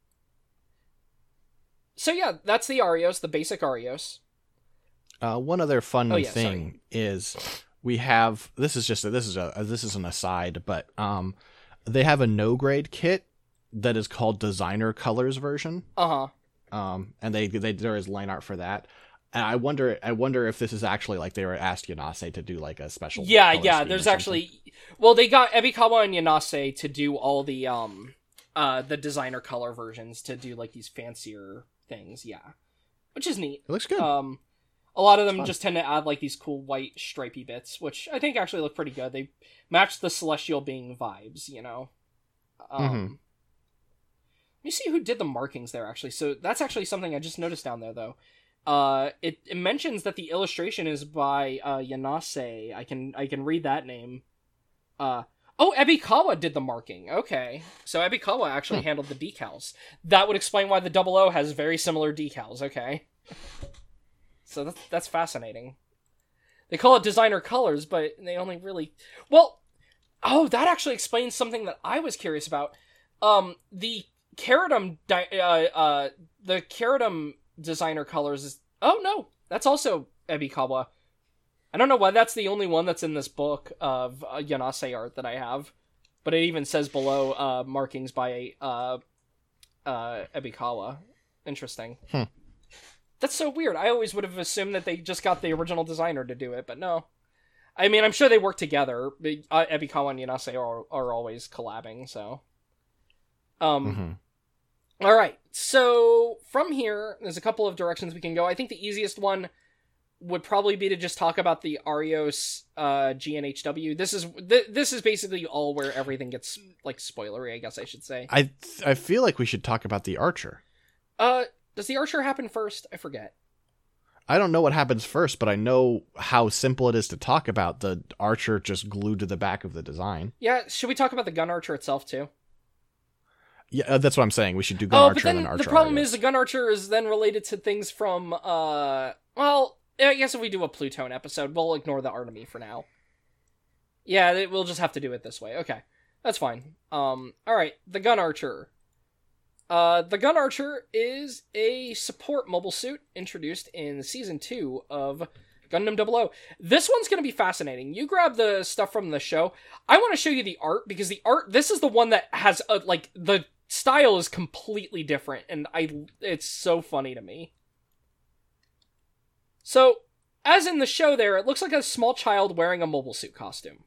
So yeah, that's the Arios, the basic Arios. Uh, one other fun oh, yeah, thing sorry. is we have this is just a, this is a this is an aside, but um, they have a no grade kit that is called Designer Colors version. Uh huh. Um, and they they there is line art for that. And I wonder I wonder if this is actually like they were asked Yanase to do like a special. Yeah, yeah. There's actually well, they got Ebikawa and Yanase to do all the um uh the designer color versions to do like these fancier things, yeah, which is neat. It looks good. Um, a lot of them just tend to add like these cool white stripy bits, which I think actually look pretty good. They match the Celestial Being vibes, you know. Um, mm-hmm. Let me see who did the markings there. Actually, so that's actually something I just noticed down there, though. Uh, it, it mentions that the illustration is by uh, Yanase. I can I can read that name. Uh. Oh, Ebikawa did the marking. Okay. So Ebikawa actually huh. handled the decals. That would explain why the Double O has very similar decals. Okay. So that's, that's fascinating. They call it designer colors, but they only really... Well, oh, that actually explains something that I was curious about. Um, the Keratum, di- uh, uh, the Keratum designer colors is... Oh, no, that's also Ebikawa. I don't know why that's the only one that's in this book of uh, Yanase art that I have. But it even says below, uh, markings by, uh, uh, Ebikawa. Interesting. Hmm. That's so weird. I always would have assumed that they just got the original designer to do it, but no. I mean, I'm sure they work together. Uh, Ebikawa and Yanase are, are always collabing, so. Um, Mm-hmm. Alright, so from here, there's a couple of directions we can go. I think the easiest one would probably be to just talk about the Arios uh, G N H W. This is th- this is basically all where everything gets, like, spoilery, I guess I should say. I th- I feel like we should talk about the Archer. Uh, does the Archer happen first? I forget. I don't know what happens first, but I know how simple it is to talk about the Archer just glued to the back of the design. Yeah, should we talk about the Gun Archer itself, too? Yeah, uh, that's what I'm saying. We should do Gun oh, Archer but then and then Archer the problem Arios. is the Gun Archer is then related to things from, uh, well, I guess if we do a Plutone episode, we'll ignore the Artemy for now. Yeah, it, we'll just have to do it this way. Okay, that's fine. Um, alright, the Gun Archer. Uh, the Gun Archer is a support mobile suit introduced in Season two of Gundam double oh. This one's going to be fascinating. You grab the stuff from the show. I want to show you the art, because the art, this is the one that has, a, like, the style is completely different, and I it's so funny to me. So, as in the show there, it looks like a small child wearing a mobile suit costume.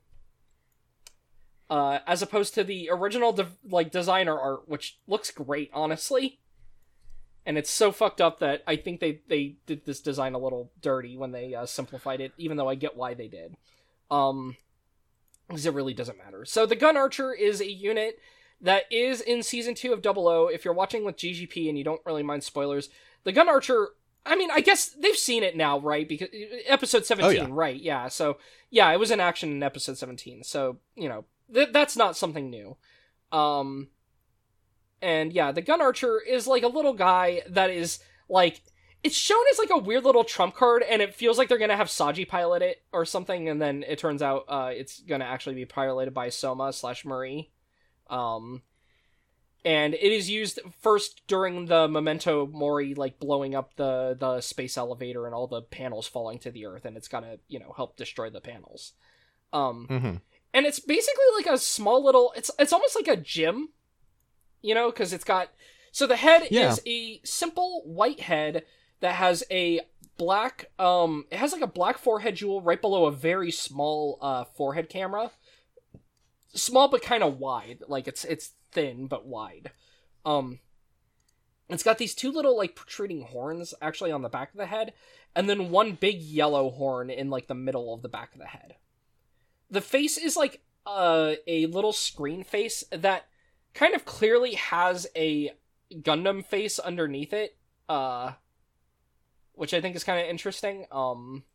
Uh, as opposed to the original, de- like, designer art, which looks great, honestly. And it's so fucked up that I think they, they did this design a little dirty when they uh, simplified it, even though I get why they did. Um, because it really doesn't matter. So the Gun Archer is a unit that is in Season two of double oh. If you're watching with G G P and you don't really mind spoilers, the Gun Archer... I mean, I guess they've seen it now, right? Because episode seventeen, oh, yeah. right? Yeah, so, yeah, it was in action in episode seventeen. So, you know, th- that's not something new. Um, and yeah, the Gun Archer is like a little guy that is, like, it's shown as like a weird little trump card, and it feels like they're gonna have Saji pilot it or something, and then it turns out uh, it's gonna actually be piloted by Soma slash Marie. Um... And it is used first during the Memento Mori, like, blowing up the, the space elevator and all the panels falling to the Earth, and it's gotta, you know, help destroy the panels. Um, mm-hmm. And it's basically like a small little... It's it's almost like a gym, you know, because it's got... So the head yeah. is a simple white head that has a black... Um, it has, like, a black forehead jewel right below a very small uh, forehead camera. Small but kind of wide. Like, it's it's... thin but wide. Um, it's got these two little, like, protruding horns actually on the back of the head, and then one big yellow horn in, like, the middle of the back of the head. The face is like uh, a little screen face that kind of clearly has a Gundam face underneath it, uh, which I think is kind of interesting. Um,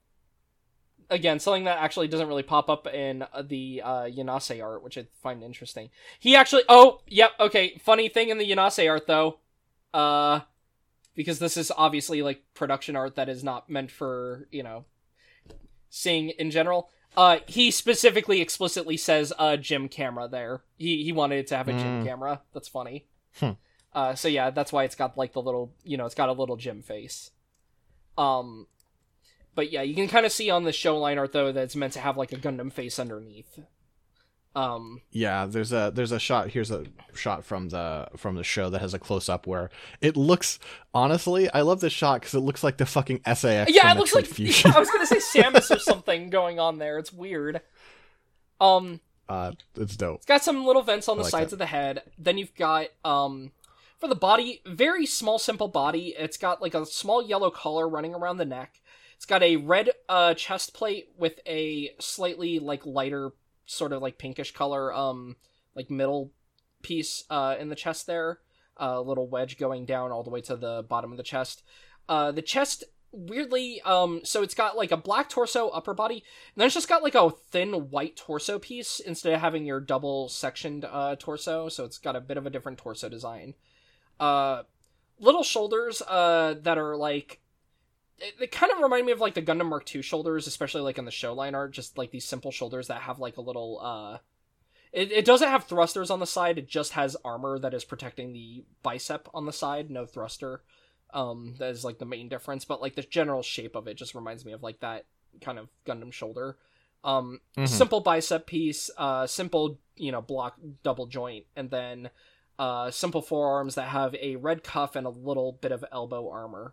Again, something that actually doesn't really pop up in the uh, Yanase art, which I find interesting. He actually... Oh, yep, okay. Funny thing in the Yanase art, though. Uh, because this is obviously, like, production art that is not meant for, you know, seeing in general. Uh, he specifically, explicitly says, uh, gym camera there. He he wanted it to have a gym Mm. camera. That's funny. Hmm. Uh, so yeah, that's why it's got, like, the little... You know, it's got a little gym face. Um... But yeah, you can kind of see on the show line art, though, that it's meant to have, like, a Gundam face underneath. Um, yeah, there's a there's a shot. Here's a shot from the from the show that has a close up where it looks. Honestly, I love this shot because it looks like the fucking S A X. yeah, from it looks like Fusion. yeah, I was gonna say Samus or something going on there. It's weird. Um, uh, it's dope. It's got some little vents on I the like sides that. of the head. Then you've got um, for the body, very small, simple body. It's got like a small yellow collar running around the neck. It's got a red uh, chest plate with a slightly, like, lighter, sort of, like, pinkish color, um, like, middle piece uh, in the chest there. A little wedge going down all the way to the bottom of the chest. Uh, the chest, weirdly, um, so it's got, like, a black torso, upper body, and then it's just got, like, a thin white torso piece instead of having your double-sectioned uh, torso, so it's got a bit of a different torso design. Uh, little shoulders uh, that are, like... it, they kind of remind me of like the Gundam Mark two shoulders, especially like in the show line art, just like these simple shoulders that have like a little uh it, it doesn't have thrusters on the side, it just has armor that is protecting the bicep on the side, no thruster. Um that is like the main difference, but like the general shape of it just reminds me of like that kind of Gundam shoulder. Um mm-hmm. Simple bicep piece, uh simple, you know, block double joint, and then uh simple forearms that have a red cuff and a little bit of elbow armor.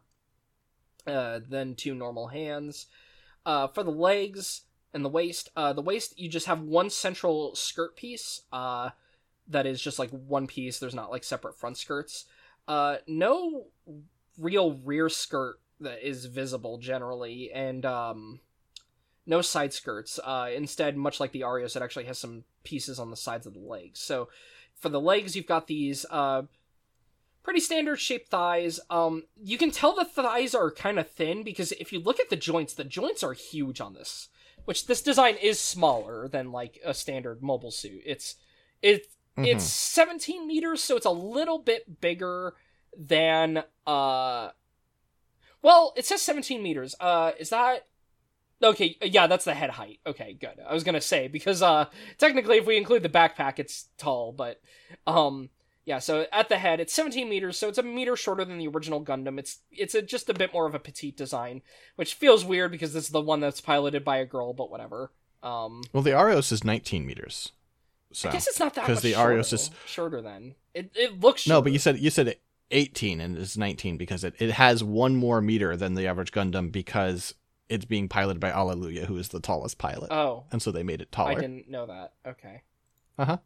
Uh, then two normal hands. Uh, for the legs and the waist, uh, the waist, you just have one central skirt piece, uh, that is just like one piece. There's not like separate front skirts. Uh, no real rear skirt that is visible generally, and, um, no side skirts. Uh, instead, much like the Arios, it actually has some pieces on the sides of the legs. So, for the legs, you've got these, uh, pretty standard shaped thighs. Um, you can tell the thighs are kind of thin because if you look at the joints, the joints are huge on this. Which this design is smaller than like a standard mobile suit. It's it mm-hmm. it's seventeen meters, so it's a little bit bigger than uh. Well, it says seventeen meters. Uh, is that okay? Yeah, that's the head height. Okay, good. I was gonna say because uh, technically, if we include the backpack, it's tall, but um. Yeah, so at the head, it's seventeen meters, so it's a meter shorter than the original Gundam. It's it's a, just a bit more of a petite design, which feels weird because this is the one that's piloted by a girl, but whatever. Um, well, the Arios is nineteen meters. So, I guess it's not that much the shorter, Arios is shorter then. It it looks shorter. No, but you said you said eighteen and it's nineteen because it, it has one more meter than the average Gundam because it's being piloted by Alleluia, who is the tallest pilot. Oh. And so they made it taller. I didn't know that. Okay. Uh-huh.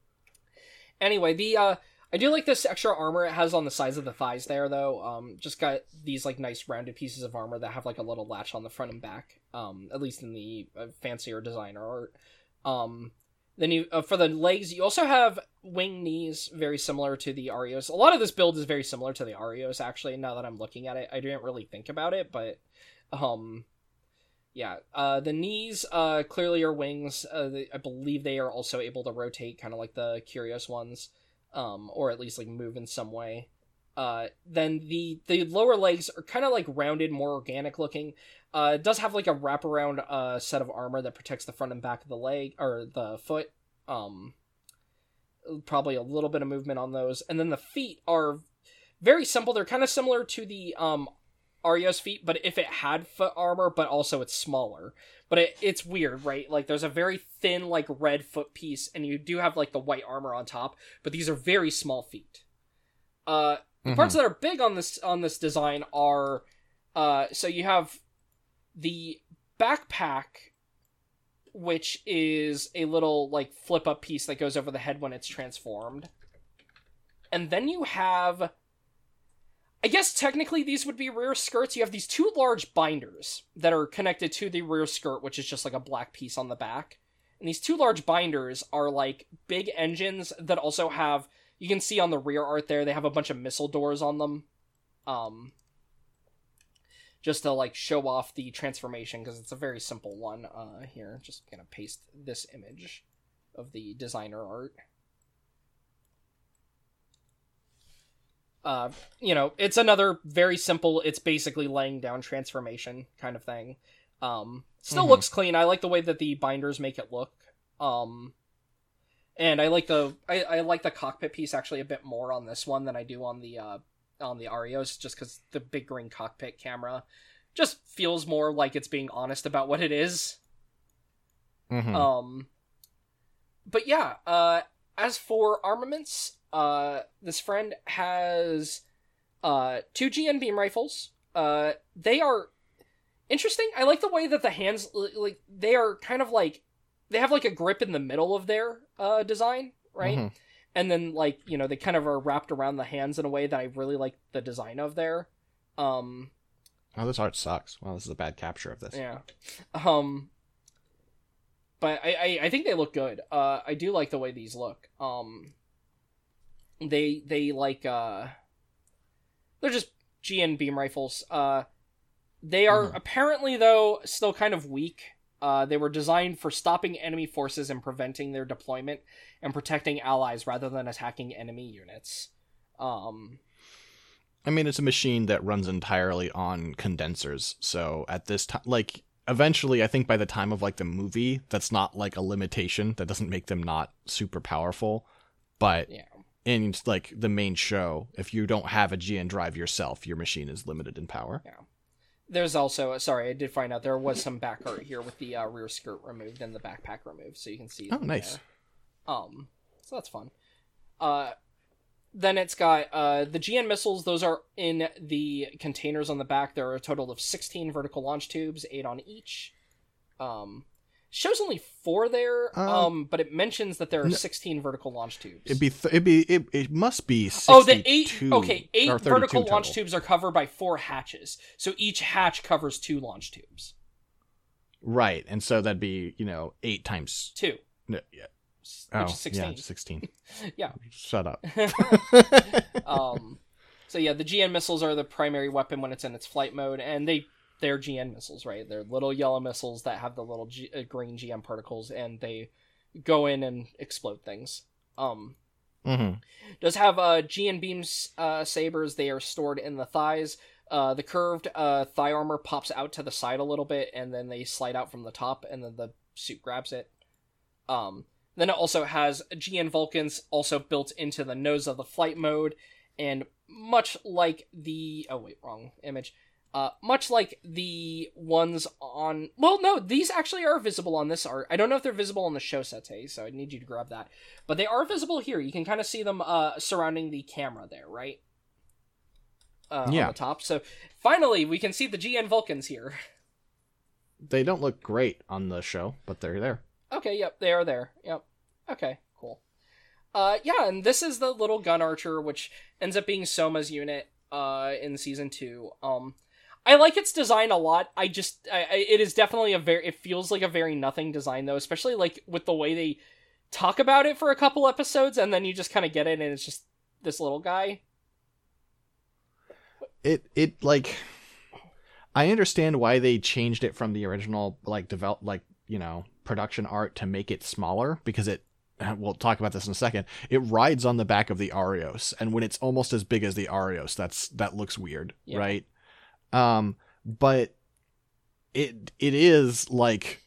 Anyway, the uh I do like this extra armor it has on the sides of the thighs there, though. Um, just got these, like, nice rounded pieces of armor that have, like, a little latch on the front and back. Um, at least in the uh, fancier designer art. Um, then you, uh, for the legs, you also have wing knees, very similar to the Arios. A lot of this build is very similar to the Arios, actually, now that I'm looking at it. I didn't really think about it, but, um... yeah, uh, the knees, uh, clearly are wings. Uh, they, I believe they are also able to rotate, kind of like the Curious ones. Um, or at least, like, move in some way. Uh, then the, the lower legs are kind of, like, rounded, more organic looking. Uh, it does have, like, a wraparound, uh, set of armor that protects the front and back of the leg, or the foot. Um, probably a little bit of movement on those. And then the feet are very simple. They're kind of similar to the, um, Arios feet, but if it had foot armor, but also it's smaller. But it, it's weird, right? Like, there's a very thin, like, red foot piece, and you do have, like, the white armor on top, but these are very small feet. Uh, the mm-hmm. parts that are big on this, on this design are, uh, so you have the backpack, which is a little, like, flip-up piece that goes over the head when it's transformed. And then you have... I guess technically these would be rear skirts. You have these two large binders that are connected to the rear skirt, which is just like a black piece on the back. And these two large binders are like big engines that also have, you can see on the rear art there, they have a bunch of missile doors on them. Um, just to like show off the transformation, because it's a very simple one. Uh, here, just gonna paste this image of the designer art. Uh, you know, it's another very simple, it's basically laying down transformation kind of thing. Um, still mm-hmm. looks clean. I like the way that the binders make it look. Um, and I like the, I, I like the cockpit piece actually a bit more on this one than I do on the, uh, on the Arios, just because the big green cockpit camera just feels more like it's being honest about what it is. Mm-hmm. Um, but yeah, uh, as for armaments, Uh, this friend has, uh, two G N beam rifles. Uh, they are interesting. I like the way that the hands, like, they are kind of like, they have, like, a grip in the middle of their, uh, design, right? Mm-hmm. And then, like, you know, they kind of are wrapped around the hands in a way that I really like the design of there. Um... Oh, this art sucks. Well, this is a bad capture of this. Yeah. Um... But I, I, I think they look good. Uh, I do like the way these look. Um... They, they, like, uh... they're just G N beam rifles. Uh, they are mm-hmm. apparently, though, still kind of weak. Uh, they were designed for stopping enemy forces and preventing their deployment, and protecting allies rather than attacking enemy units. Um... I mean, it's a machine that runs entirely on condensers. So at this time, like, eventually, I think by the time of, like, the movie, that's not, like, a limitation. That doesn't make them not super powerful. But Yeah. in, like, the main show, if you don't have a G N drive yourself, your machine is limited in power. Yeah. There's also, sorry, I did find out there was some back art here with the uh, rear skirt removed and the backpack removed, so you can see. Oh, nice. There. Um, so that's fun. Uh, then it's got uh the G N missiles. Those are in the containers on the back. There are a total of sixteen vertical launch tubes, eight on each. Um, shows only four there. Um, um but it mentions that there are no, sixteen vertical launch tubes. It'd be th- it'd be it, it must be sixty-two. Oh, the eight. Okay, eight vertical total. launch tubes are covered by four hatches. So each hatch covers two launch tubes. Right, and so that'd be, you know, eight times two. No, yeah. Which oh, is sixteen. Yeah, sixteen. Yeah. Shut up. um. So yeah, the G N missiles are the primary weapon when it's in its flight mode, and they they're G N missiles, right? They're little yellow missiles that have the little G, uh, green G M particles, and they go in and explode things. Um. Mm-hmm. Does have uh, G N beams uh, sabers. They are stored in the thighs. Uh, the curved uh, thigh armor pops out to the side a little bit, and then they slide out from the top, and then the suit grabs it. Um, then it also has G N Vulcans also built into the nose of the flight mode, and much like the... Oh, wait, wrong image. Uh, much like the ones on... Well, no, these actually are visible on this art. I don't know if they're visible on the show sete, so I need you to grab that. But they are visible here. You can kind of see them uh, surrounding the camera there, right? Uh, yeah. On the top. So, finally, we can see the G N Vulcans here. They don't look great on the show, but they're there. Okay, yep, they are there. Yep. Okay, cool. Uh, yeah, and this is the little gun archer, which ends up being Soma's unit uh, in Season two. Um... I like its design a lot. I just, I, I, it is definitely a very, it feels like a very nothing design though, especially like with the way they talk about it for a couple episodes, and then you just kind of get it, and it's just this little guy. It, it like, I understand why they changed it from the original, like, develop, like, you know, production art to make it smaller, because it, we'll talk about this in a second, it rides on the back of the Arios, and when it's almost as big as the Arios, that's, that looks weird, yeah. Right? Um, but it, it is like,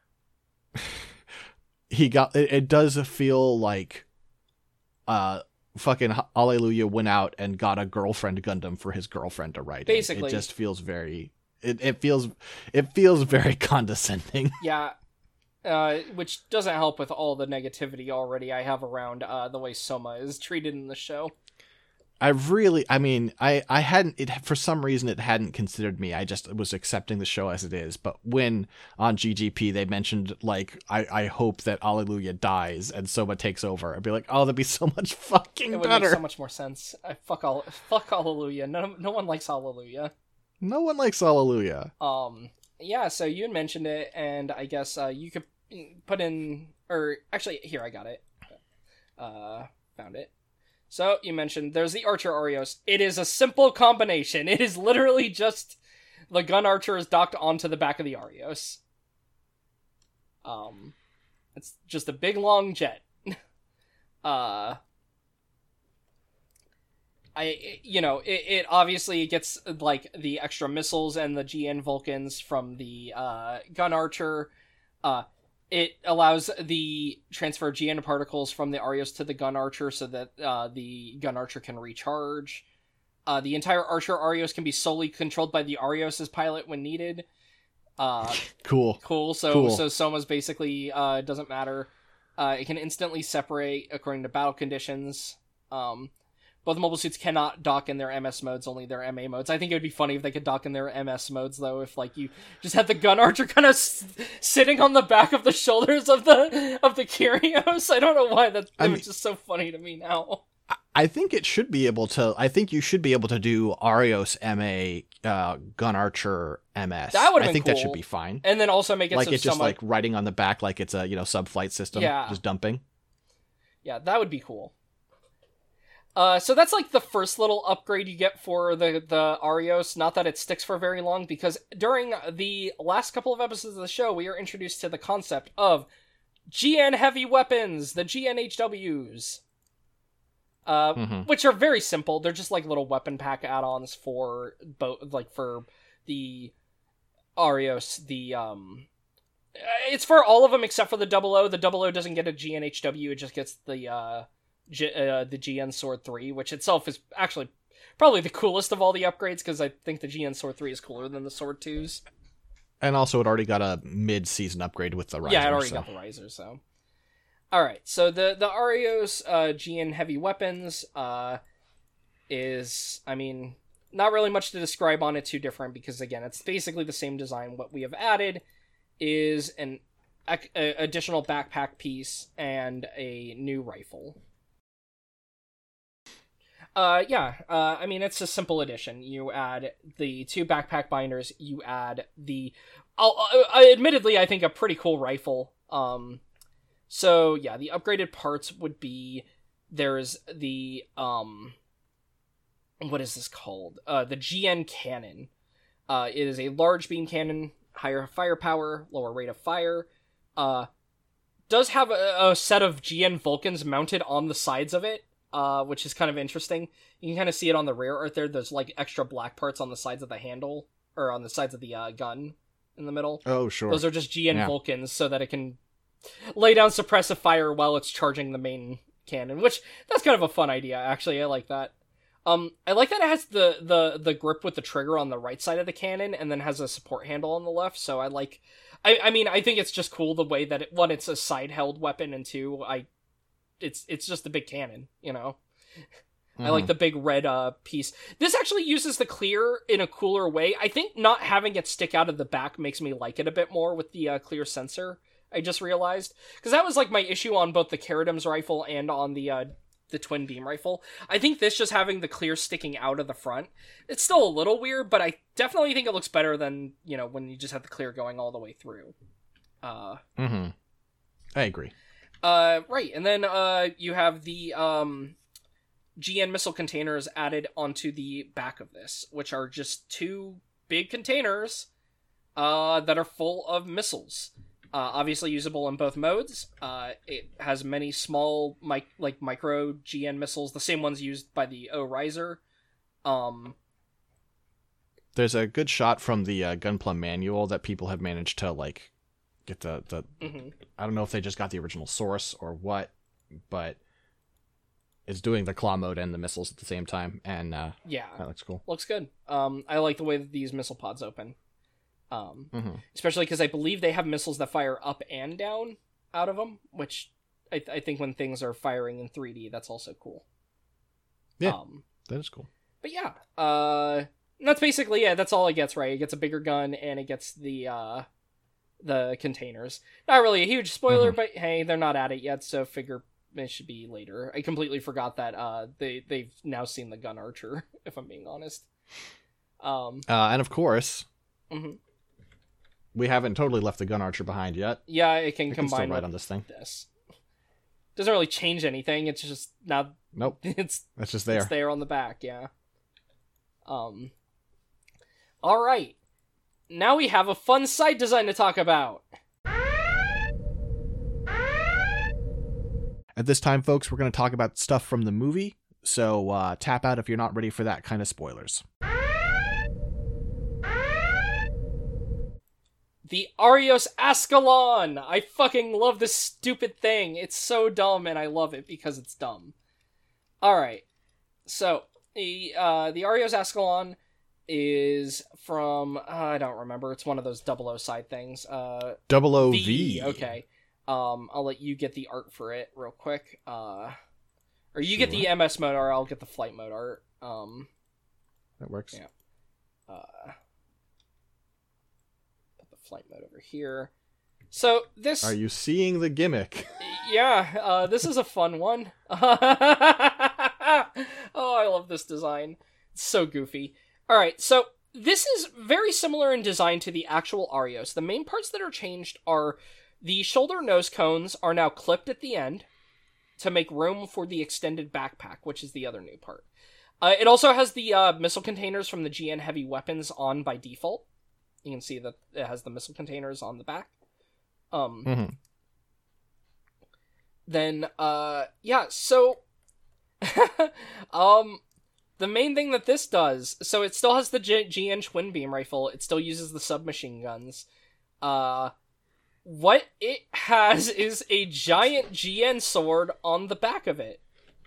he got, it, it does feel like, uh, fucking Alleluia went out and got a girlfriend Gundam for his girlfriend to ride. Basically. It just feels very, it, it feels, it feels very condescending. Yeah. Uh, which doesn't help with all the negativity already I have around, uh, the way Soma is treated in the show. I really, I mean, I, I hadn't, it for some reason it hadn't considered me. I just was accepting the show as it is. But when on G G P they mentioned, like, I, I hope that Alleluia dies and Soma takes over, I'd be like, oh, that'd be so much fucking it would better. Make so much more sense. I fuck all, fuck Alleluia. No, no one likes Alleluia. No one likes Alleluia. Um, yeah. So you had mentioned it, and I guess uh, you could put in, or actually, here I got it. Uh, found it. So, you mentioned, there's the Archer Arios. It is a simple combination. It is literally just the gun archer is docked onto the back of the Arios. Um, it's just a big, long jet. uh, I, you know, it, it obviously gets, like, the extra missiles and the G N Vulcans from the, uh, gun archer. Uh, It allows the transfer of G N particles from the Arios to the gun archer so that uh, the gun archer can recharge. Uh, the entire Archer Arios can be solely controlled by the Arios' pilot when needed. Uh, cool. Cool. So cool. so Soma's basically uh, doesn't matter. Uh, it can instantly separate according to battle conditions. Um, both mobile suits cannot dock in their M S modes, only their M A modes. I think it would be funny if they could dock in their M S modes, though, if, like, you just had the gun archer kind of s- sitting on the back of the shoulders of the of the Kyrios. I don't know why, that it was just so funny to me now. I think it should be able to, I think you should be able to do Arios M A, uh, gun archer M S. That would have been I think cool. that should be fine. And then also make it like so it's just Soma... like riding on the back like it's a, you know, sub-flight system. Yeah. Just dumping. Yeah, that would be cool. Uh, so that's like the first little upgrade you get for the, the Arios. Not that it sticks for very long, because during the last couple of episodes of the show, we are introduced to the concept of G N heavy weapons, the G N H Ws. uh, Mhm. which are very simple. They're just like little weapon pack add-ons for both, like for the Arios. The um, it's for all of them except for the Double O. The Double O doesn't get a G N H W; it just gets the uh, G- uh the G N Sword three, which itself is actually probably the coolest of all the upgrades because I think the G N Sword three is cooler than the Sword twos. And also, it already got a mid-season upgrade with the Riser. Yeah, it already so. got the Riser, so. Alright, so the, the Arios uh, G N heavy weapons uh, is, I mean, not really much to describe on it too different because, again, it's basically the same design. What we have added is an a, a, additional backpack piece and a new rifle. Uh, yeah, uh, I mean, it's a simple addition. You add the two backpack binders, you add the, I'll, I, admittedly, I think a pretty cool rifle. Um, so, yeah, the upgraded parts would be, there's the, um, what is this called? Uh, the G N cannon. Uh, it is a large beam cannon, higher firepower, lower rate of fire. Uh, does have a, a set of G N Vulcans mounted on the sides of it. Uh, which is kind of interesting. You can kind of see it on the rear art there. There's like extra black parts on the sides of the handle, or on the sides of the uh, gun in the middle. Oh, sure. Those are just G N Yeah. Vulcans so that it can lay down suppressive fire while it's charging the main cannon, which that's kind of a fun idea, actually. I like that. Um, I like that it has the, the, the grip with the trigger on the right side of the cannon and then has a support handle on the left, so I like... I, I mean, I think it's just cool the way that, it, one, it's a side-held weapon, and two, I It's it's just a big cannon, you know? Mm-hmm. I like the big red uh piece. This actually uses the clear in a cooler way. I think not having it stick out of the back makes me like it a bit more with the uh, clear sensor, I just realized. Because that was like my issue on both the Caradim's rifle and on the uh, the twin beam rifle. I think this just having the clear sticking out of the front, it's still a little weird, but I definitely think it looks better than, you know, when you just have the clear going all the way through. Uh, mm-hmm. I agree. Uh, right, and then, uh, you have the, um, G N missile containers added onto the back of this, which are just two big containers, uh, that are full of missiles. Uh, obviously usable in both modes. Uh, it has many small, mic- like, micro G N missiles, the same ones used by the O Riser. Um... There's a good shot from the uh, Gunpla manual that people have managed to, like, get the, the mm-hmm. I don't know if they just got the original source or what, but it's doing the claw mode and the missiles at the same time, and uh, yeah, that looks cool. Looks good. Um, I like the way that these missile pods open, um, mm-hmm. especially because I believe they have missiles that fire up and down out of them, which I, th- I think when things are firing in three D, that's also cool. Yeah, um, that is cool. But yeah, uh, that's basically yeah. That's all it gets, right? It gets a bigger gun and it gets the uh. the containers. Not really a huge spoiler, mm-hmm. but hey, they're not at it yet, so figure it should be later. I completely forgot that uh, they, they've now seen the gun archer, if I'm being honest. Um, uh, and of course, mm-hmm. we haven't totally left the gun archer behind yet. Yeah, it can it combine can still with ride on this thing. This. Doesn't really change anything, it's just now... Nope. it's, it's just there. It's there on the back, yeah. Um. Alright. Now we have a fun side design to talk about. At this time, folks, we're going to talk about stuff from the movie, so uh, tap out if you're not ready for that kind of spoilers. The Arios Ascalon! I fucking love this stupid thing. It's so dumb, and I love it because it's dumb. Alright. So, the, uh, the Arios Ascalon is from, uh, I don't remember, it's one of those double O side things. Uh, double O V. V, okay. Um, I'll let you get the art for it real quick. Uh, or you sure. get the M S mode, or I'll get the flight mode art. Um, that works. Yeah. Uh, put the flight mode over here. So, this... Are you seeing the gimmick? Yeah, uh, this is a fun one. Oh, I love this design. It's so goofy. Alright, so this is very similar in design to the actual Arios. The main parts that are changed are the shoulder nose cones are now clipped at the end to make room for the extended backpack, which is the other new part. Uh, it also has the uh, missile containers from the G N heavy weapons on by default. You can see that it has the missile containers on the back. Um, mm-hmm. Then, uh, yeah, so um, the main thing that this does, so it still has the G- GN twin beam rifle. It still uses the submachine guns. Uh, what it has is a giant G N sword on the back of it.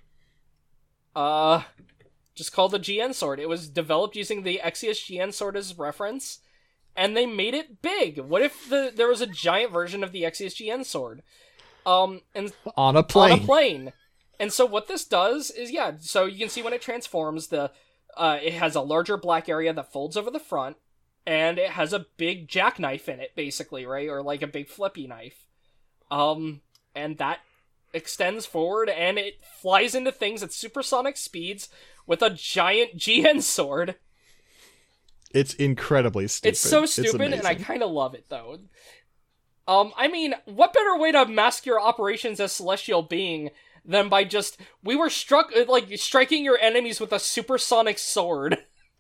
Uh, just called the G N sword. It was developed using the Exius G N sword as reference, and they made it big. What if the there was a giant version of the Exius G N sword? Um, and On a plane. On a plane. And so what this does is, yeah, so you can see when it transforms, the uh, it has a larger black area that folds over the front, and it has a big jackknife in it, basically, right? Or like a big flippy knife. Um, and that extends forward, and it flies into things at supersonic speeds with a giant G N sword. It's incredibly stupid. It's so stupid, and I kind of love it, though. Um, I mean, what better way to mask your operations as Celestial Being than by just, we were struck, like, striking your enemies with a supersonic sword.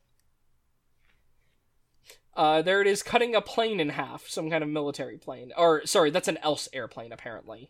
Uh, there it is, cutting a plane in half, some kind of military plane. Or, sorry, that's an Else airplane, apparently.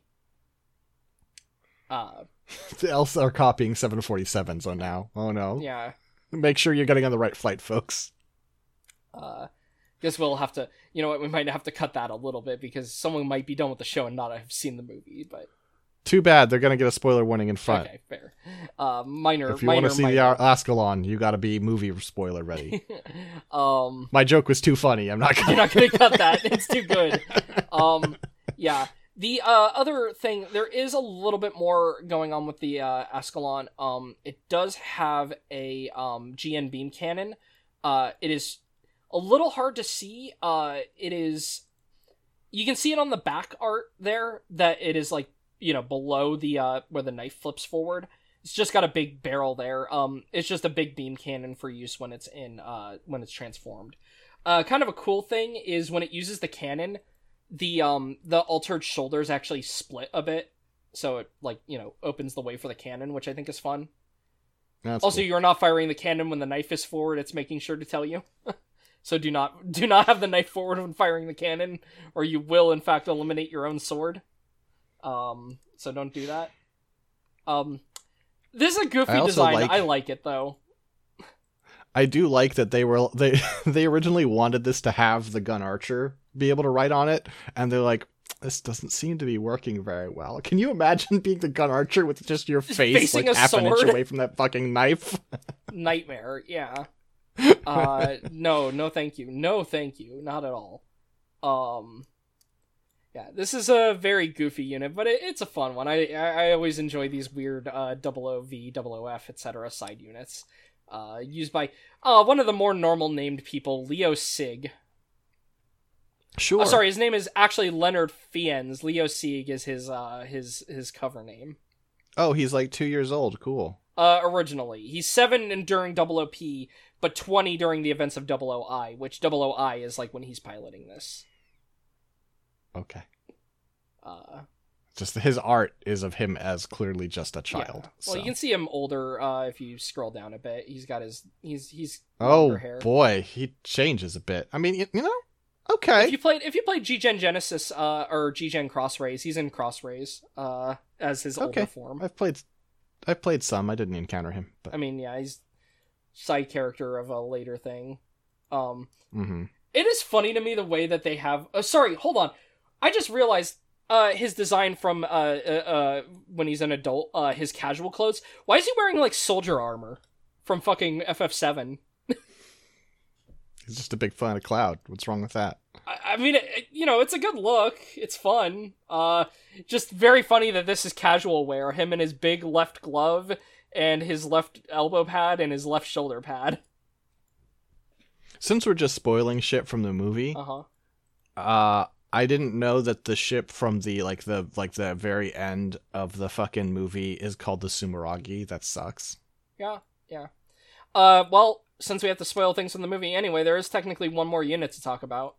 Uh, the Else are copying seven forty-sevens on now. Oh no. Yeah. Make sure you're getting on the right flight, folks. Uh, guess we'll have to, you know what, we might have to cut that a little bit, because someone might be done with the show and not have seen the movie, but... Too bad, they're gonna get a spoiler warning in front. Okay, fair. Uh, minor, If you minor, want to see minor. the Ascalon, you gotta be movie spoiler ready. um, My joke was too funny, I'm not gonna... You're not gonna cut that, it's too good. Um, yeah. The uh, other thing, there is a little bit more going on with the uh, Ascalon. Um, it does have a um, G N beam cannon. Uh, it is a little hard to see. Uh, it is... You can see it on the back art there, that it is, like, you know, below the, uh, where the knife flips forward. It's just got a big barrel there. Um, it's just a big beam cannon for use when it's in, uh, when it's transformed. Uh, kind of a cool thing is when it uses the cannon, the, um, the altered shoulders actually split a bit. So it, like, you know, opens the way for the cannon, which I think is fun. That's also, cool. You're not firing the cannon when the knife is forward, it's making sure to tell you. So do not, do not have the knife forward when firing the cannon, or you will, in fact, eliminate your own sword. Um, so don't do that. Um, this is a goofy I design. like, I like it, though. I do like that they were they they originally wanted this to have the gun archer be able to write on it, and they're like, this doesn't seem to be working very well. Can you imagine being the gun archer with just your face Facing like a half an inch sword? away from that fucking knife? Nightmare, yeah. Uh, no, no thank you. No thank you. Not at all. Um... Yeah, this is a very goofy unit, but it, it's a fun one. I, I I always enjoy these weird uh, double O V, double O F, et cetera side units. Uh, used by uh, one of the more normal named people, Leo Sig. Sure. Oh, sorry, his name is actually Leonard Fiennes. Leo Sig is his uh his his cover name. Oh, he's like two years old. Cool. Uh, originally. He's seven in- during double O P, but twenty during the events of double O I, which double O I is like when he's piloting this. Okay. Uh, just his art is of him as clearly just a child. Yeah. So. Well, you can see him older uh, if you scroll down a bit. He's got his he's he's oh longer hair. Boy, he changes a bit. I mean, you, you know, okay. If you played if you played G-Gen Genesis uh, or G-Gen Cross Rays, he's in Cross Rays uh, as his okay. older form. I've played I've played some. I didn't encounter him, but I mean, yeah, he's side character of a later thing. Um, mm-hmm. It is funny to me the way that they have. Uh, sorry, hold on. I just realized uh, his design from uh, uh, uh, when he's an adult, uh, his casual clothes. Why is he wearing, like, soldier armor from fucking F F seven? He's just a big fan of Cloud. What's wrong with that? I, I mean, it, it- you know, it's a good look. It's fun. Uh, just very funny that this is casual wear. Him and his big left glove and his left elbow pad and his left shoulder pad. Since we're just spoiling shit from the movie, Uh-huh. uh, I didn't know that the ship from the like the like the very end of the fucking movie is called the Sumeragi. That sucks. Yeah, yeah. Uh, well, since we have to spoil things from the movie anyway, there is technically one more unit to talk about.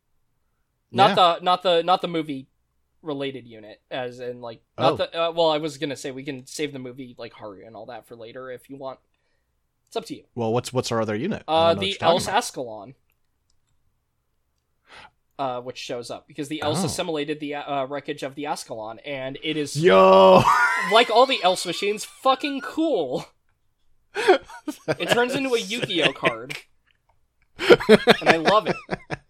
Not Yeah. the not the not the movie related unit, as in like not Oh. the uh, well, I was gonna say we can save the movie like Haru and all that for later if you want. It's up to you. Well, what's what's our other unit? I Uh, don't know what the you're talking Else about. Ascalon. uh, which shows up because the Else Oh. assimilated the uh, wreckage of the Ascalon, and it is Yo! like all the Else machines, fucking cool. It turns into a Yu-Gi-Oh card, and I love it.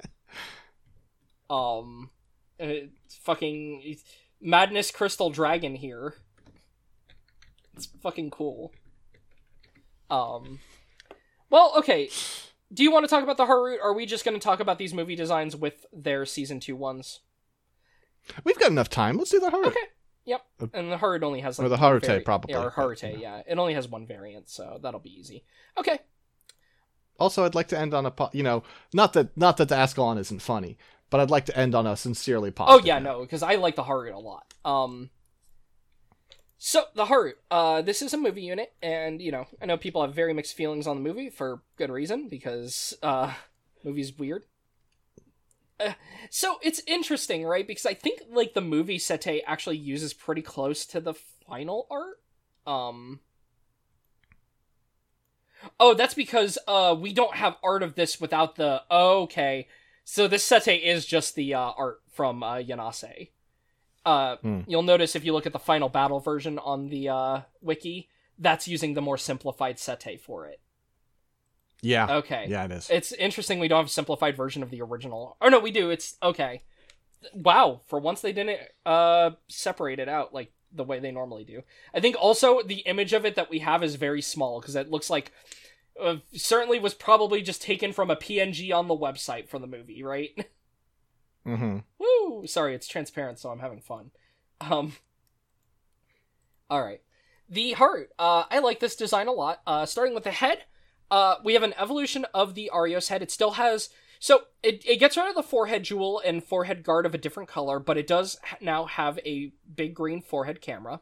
Um, it's fucking it's Madness Crystal Dragon here. It's fucking cool. Um, well, okay. Do you want to talk about the Harut, or are we just going to talk about these movie designs with their season two ones? We've got enough time. Let's do the Harut. Okay. Yep. And the Harut only has like Or the one Harute, vari- probably. Yeah, or Harute, yeah. It only has one variant, so that'll be easy. Okay. Also, I'd like to end on a, po- you know, not that not that the Ascalon isn't funny, but I'd like to end on a sincerely Oh positive. yeah, note. no, because I like the Harut a lot. Um, so the Harut, uh, this is a movie unit, and you know, I know people have very mixed feelings on the movie for good reason because uh, movie's weird. Uh, so it's interesting, right? Because I think like the movie Sete actually uses pretty close to the final art. Um. Oh, that's because uh we don't have art of this without the. Oh, okay. So this Sete is just the uh, art from uh, Yanase. Uh, Hmm. You'll notice if you look at the final battle version on the uh, wiki, that's using the more simplified Sete for it. Yeah. Okay. Yeah, it is. It's interesting we don't have a simplified version of the original. Oh no, we do. It's okay. Wow, for once they didn't uh separate it out like the way they normally do. I think also the image of it that we have is very small because it looks like uh, certainly was probably just taken from a P N G on the website for the movie, right? Mm-hmm. Woo! Sorry, it's transparent, so I'm having fun. Um. All right, the heart. Uh, I like this design a lot. Uh, starting with the head. Uh, we have an evolution of the Arios head. It still has... So, it, it gets rid of the forehead jewel and forehead guard of a different color, but it does ha- now have a big green forehead camera.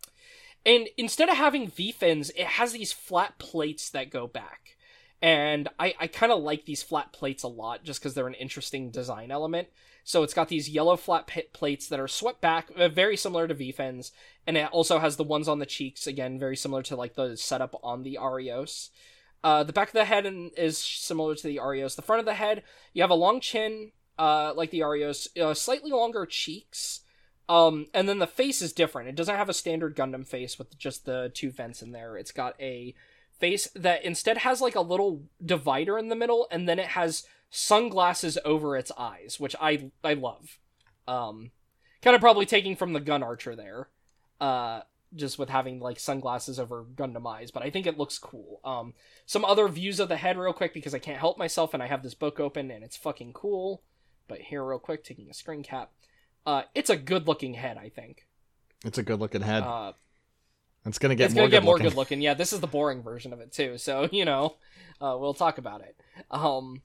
And instead of having V-fins, it has these flat plates that go back. And I, I kind of like these flat plates a lot, just because they're an interesting design element. So it's got these yellow flat p- plates that are swept back, uh, very similar to V-fins. And it also has the ones on the cheeks, again, very similar to like the setup on the Arios. Uh, the back of the head is similar to the Arios. The front of the head, you have a long chin, uh, like the Arios, uh, slightly longer cheeks, um, and then the face is different. It doesn't have a standard Gundam face with just the two vents in there. It's got a face that instead has like a little divider in the middle, and then it has sunglasses over its eyes, which I I love. Um, kind of probably taking from the Gun Archer there. Uh, just with having like sunglasses over Gundam eyes, but I think it looks cool. Um, some other views of the head real quick because I can't help myself and I have this book open and it's fucking cool. But here real quick, taking a screen cap. Uh, it's a good looking head, I think. It's a good looking head. Uh, it's gonna get it's more gonna get good more looking. good looking. Yeah, this is the boring version of it too. So you know, uh, we'll talk about it. Um,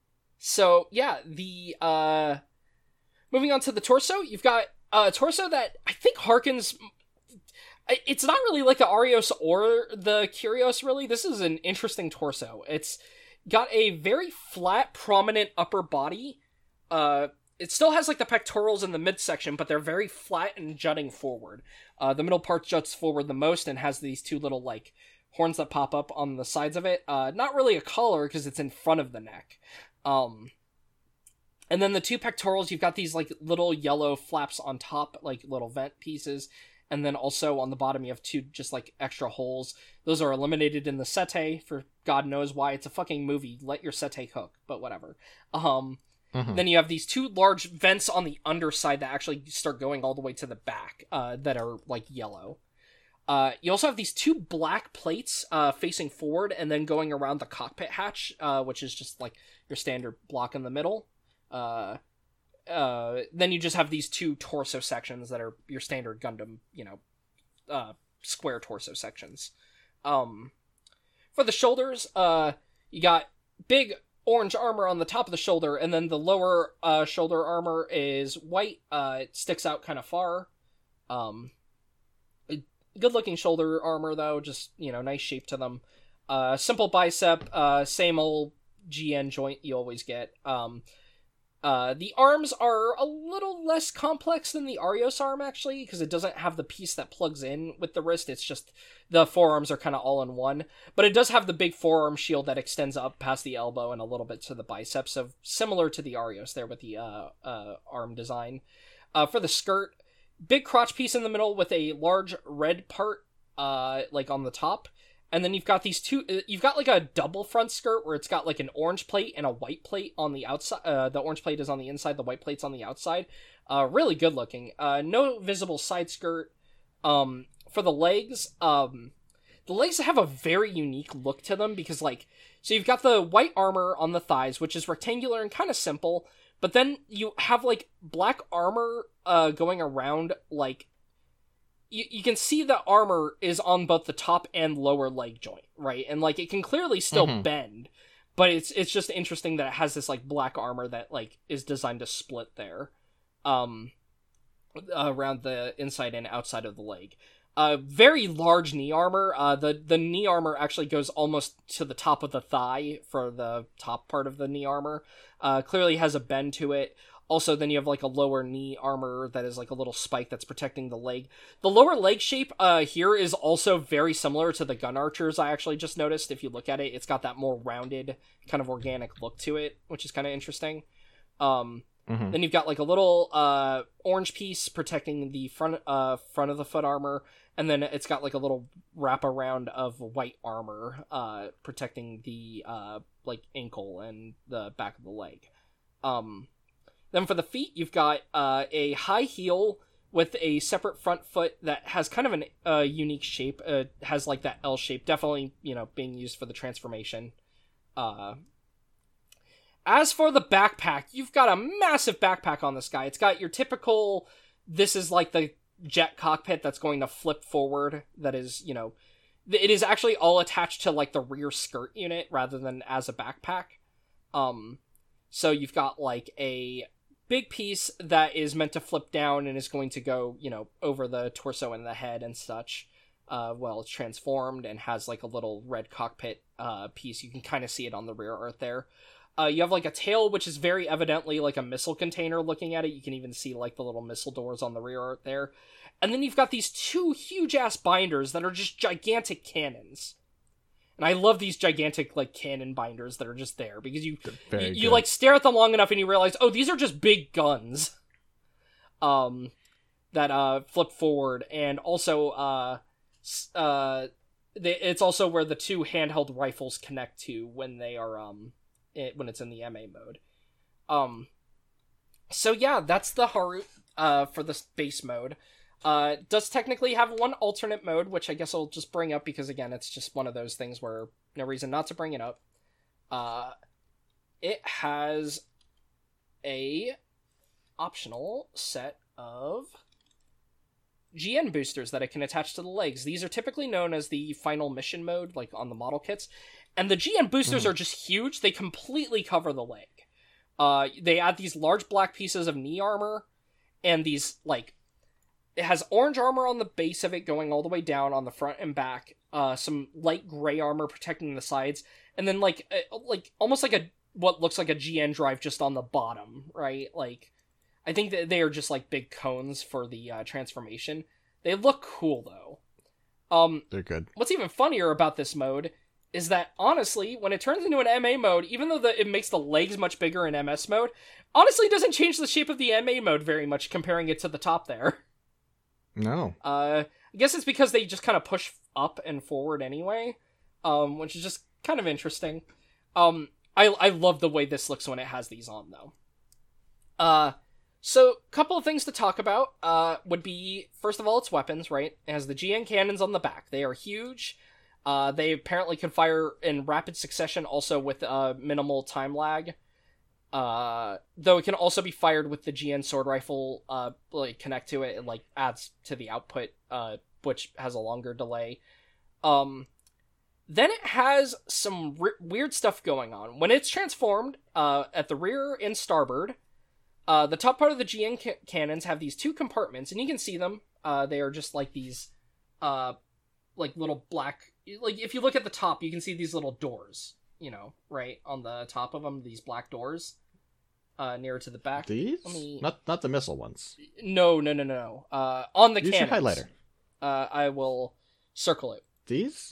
so yeah, the uh, moving on to the torso, you've got a torso that I think harkens. It's not really like the Arios or the Curios, really. This is an interesting torso. It's got a very flat, prominent upper body. Uh, it still has, like, the pectorals in the midsection, but they're very flat and jutting forward. Uh, the middle part juts forward the most and has these two little, like, horns that pop up on the sides of it. Uh, not really a collar, because it's in front of the neck. Um, and then the two pectorals, you've got these, like, little yellow flaps on top, like, little vent pieces. And then also on the bottom you have two just like extra holes. Those are eliminated in the Sete for God knows why. It's a fucking movie. Let your Sete cook, but whatever. Um, Mm-hmm. Then you have these two large vents on the underside that actually start going all the way to the back uh, that are like yellow. Uh, you also have these two black plates uh, facing forward and then going around the cockpit hatch, uh, which is just like your standard block in the middle. Uh, Uh, then you just have these two torso sections that are your standard Gundam, you know, uh, square torso sections. Um, for the shoulders, uh, you got big orange armor on the top of the shoulder, and then the lower, uh, shoulder armor is white, uh, it sticks out kind of far. Um, good looking shoulder armor, though, just, you know, nice shape to them. Uh, simple bicep, uh, same old G N joint you always get. Um, Uh, the arms are a little less complex than the Arios arm, actually, because it doesn't have the piece that plugs in with the wrist. It's just the forearms are kind of all in one. But it does have the big forearm shield that extends up past the elbow and a little bit to the biceps, so similar to the Arios there with the uh, uh, arm design. Uh, for the skirt, big crotch piece in the middle with a large red part, uh, like on the top. And then you've got these two, you've got like a double front skirt where it's got like an orange plate and a white plate on the outside. Uh, the orange plate is on the inside, the white plate's on the outside. Uh, really good looking. Uh, no visible side skirt. Um, for the legs, um, the legs have a very unique look to them because like, so you've got the white armor on the thighs, which is rectangular and kind of simple, but then you have like black armor, uh, going around like, You, you can see the armor is on both the top and lower leg joint, right? And, like, it can clearly still mm-hmm. bend, but it's it's just interesting that it has this, like, black armor that, like, is designed to split there, um, around the inside and outside of the leg. Uh, very large knee armor. Uh, the, the knee armor actually goes almost to the top of the thigh for the top part of the knee armor. Uh, clearly has a bend to it. Also, then you have, like, a lower knee armor that is, like, a little spike that's protecting the leg. The lower leg shape uh, here is also very similar to the Gun Archers, I actually just noticed. If you look at it, it's got that more rounded, kind of organic look to it, which is kind of interesting. Um, mm-hmm. Then you've got, like, a little uh, orange piece protecting the front uh, front of the foot armor, and then it's got, like, a little wraparound of white armor uh, protecting the, uh, like, ankle and the back of the leg. Um... Then for the feet, you've got uh, a high heel with a separate front foot that has kind of a uh, unique shape. Uh, has like that L shape, definitely, you know, being used for the transformation. Uh, as for the backpack, you've got a massive backpack on this guy. It's got your typical, this is like the jet cockpit that's going to flip forward. That is, you know, it is actually all attached to like the rear skirt unit rather than as a backpack. Um, so you've got like a big piece that is meant to flip down and is going to go, you know, over the torso and the head and such. Uh, well, it's transformed and has like a little red cockpit uh, piece. You can kind of see it on the rear art there. Uh, you have like a tail, which is very evidently like a missile container looking at it. You can even see like the little missile doors on the rear art there. And then you've got these two huge ass binders that are just gigantic cannons. And I love these gigantic, like, cannon binders that are just there, because you, you, you, like, stare at them long enough and you realize, oh, these are just big guns, um, that, uh, flip forward, and also, uh, uh, they, it's also where the two handheld rifles connect to when they are, um, it, when it's in the M A mode. Um, so yeah, that's the Harut, uh, for this base mode. Uh, does technically have one alternate mode, which I guess I'll just bring up because, again, it's just one of those things where no reason not to bring it up. Uh, it has a optional set of G N boosters that it can attach to the legs. These are typically known as the final mission mode, like on the model kits. And the G N boosters mm. are just huge. They completely cover the leg. Uh, they add these large black pieces of knee armor and these, like, it has orange armor on the base of it going all the way down on the front and back. Uh, some light gray armor protecting the sides. And then, like, uh, like almost like a what looks like a G N drive just on the bottom, right? Like, I think that they are just, like, big cones for the uh, transformation. They look cool, though. Um, They're good. What's even funnier about this mode is that, honestly, when it turns into an M A mode, even though the, it makes the legs much bigger in M S mode, honestly, it doesn't change the shape of the M A mode very much, comparing it to the top there. No. Uh, I guess it's because they just kind of push up and forward anyway, um, which is just kind of interesting. Um, I I love the way this looks when it has these on, though. Uh, so, a couple of things to talk about, uh, would be, first of all, its weapons, right? It has the G N cannons on the back. They are huge. Uh, they apparently can fire in rapid succession, also with, uh, minimal time lag. Uh, though it can also be fired with the G N sword rifle, uh, like, connect to it, and, like, adds to the output, uh, which has a longer delay. Um, then it has some re- weird stuff going on. When it's transformed, uh, at the rear and starboard, uh, the top part of the G N ca- cannons have these two compartments, and you can see them. Uh, they are just, like, these, uh, like, little black, like, if you look at the top, you can see these little doors. You know, right on the top of them, these black doors. uh, nearer to the back. These? Let me... Not not the missile ones. No, no, no, no, no. Uh, on the Use cannons. your highlighter. Uh, I will circle it. These?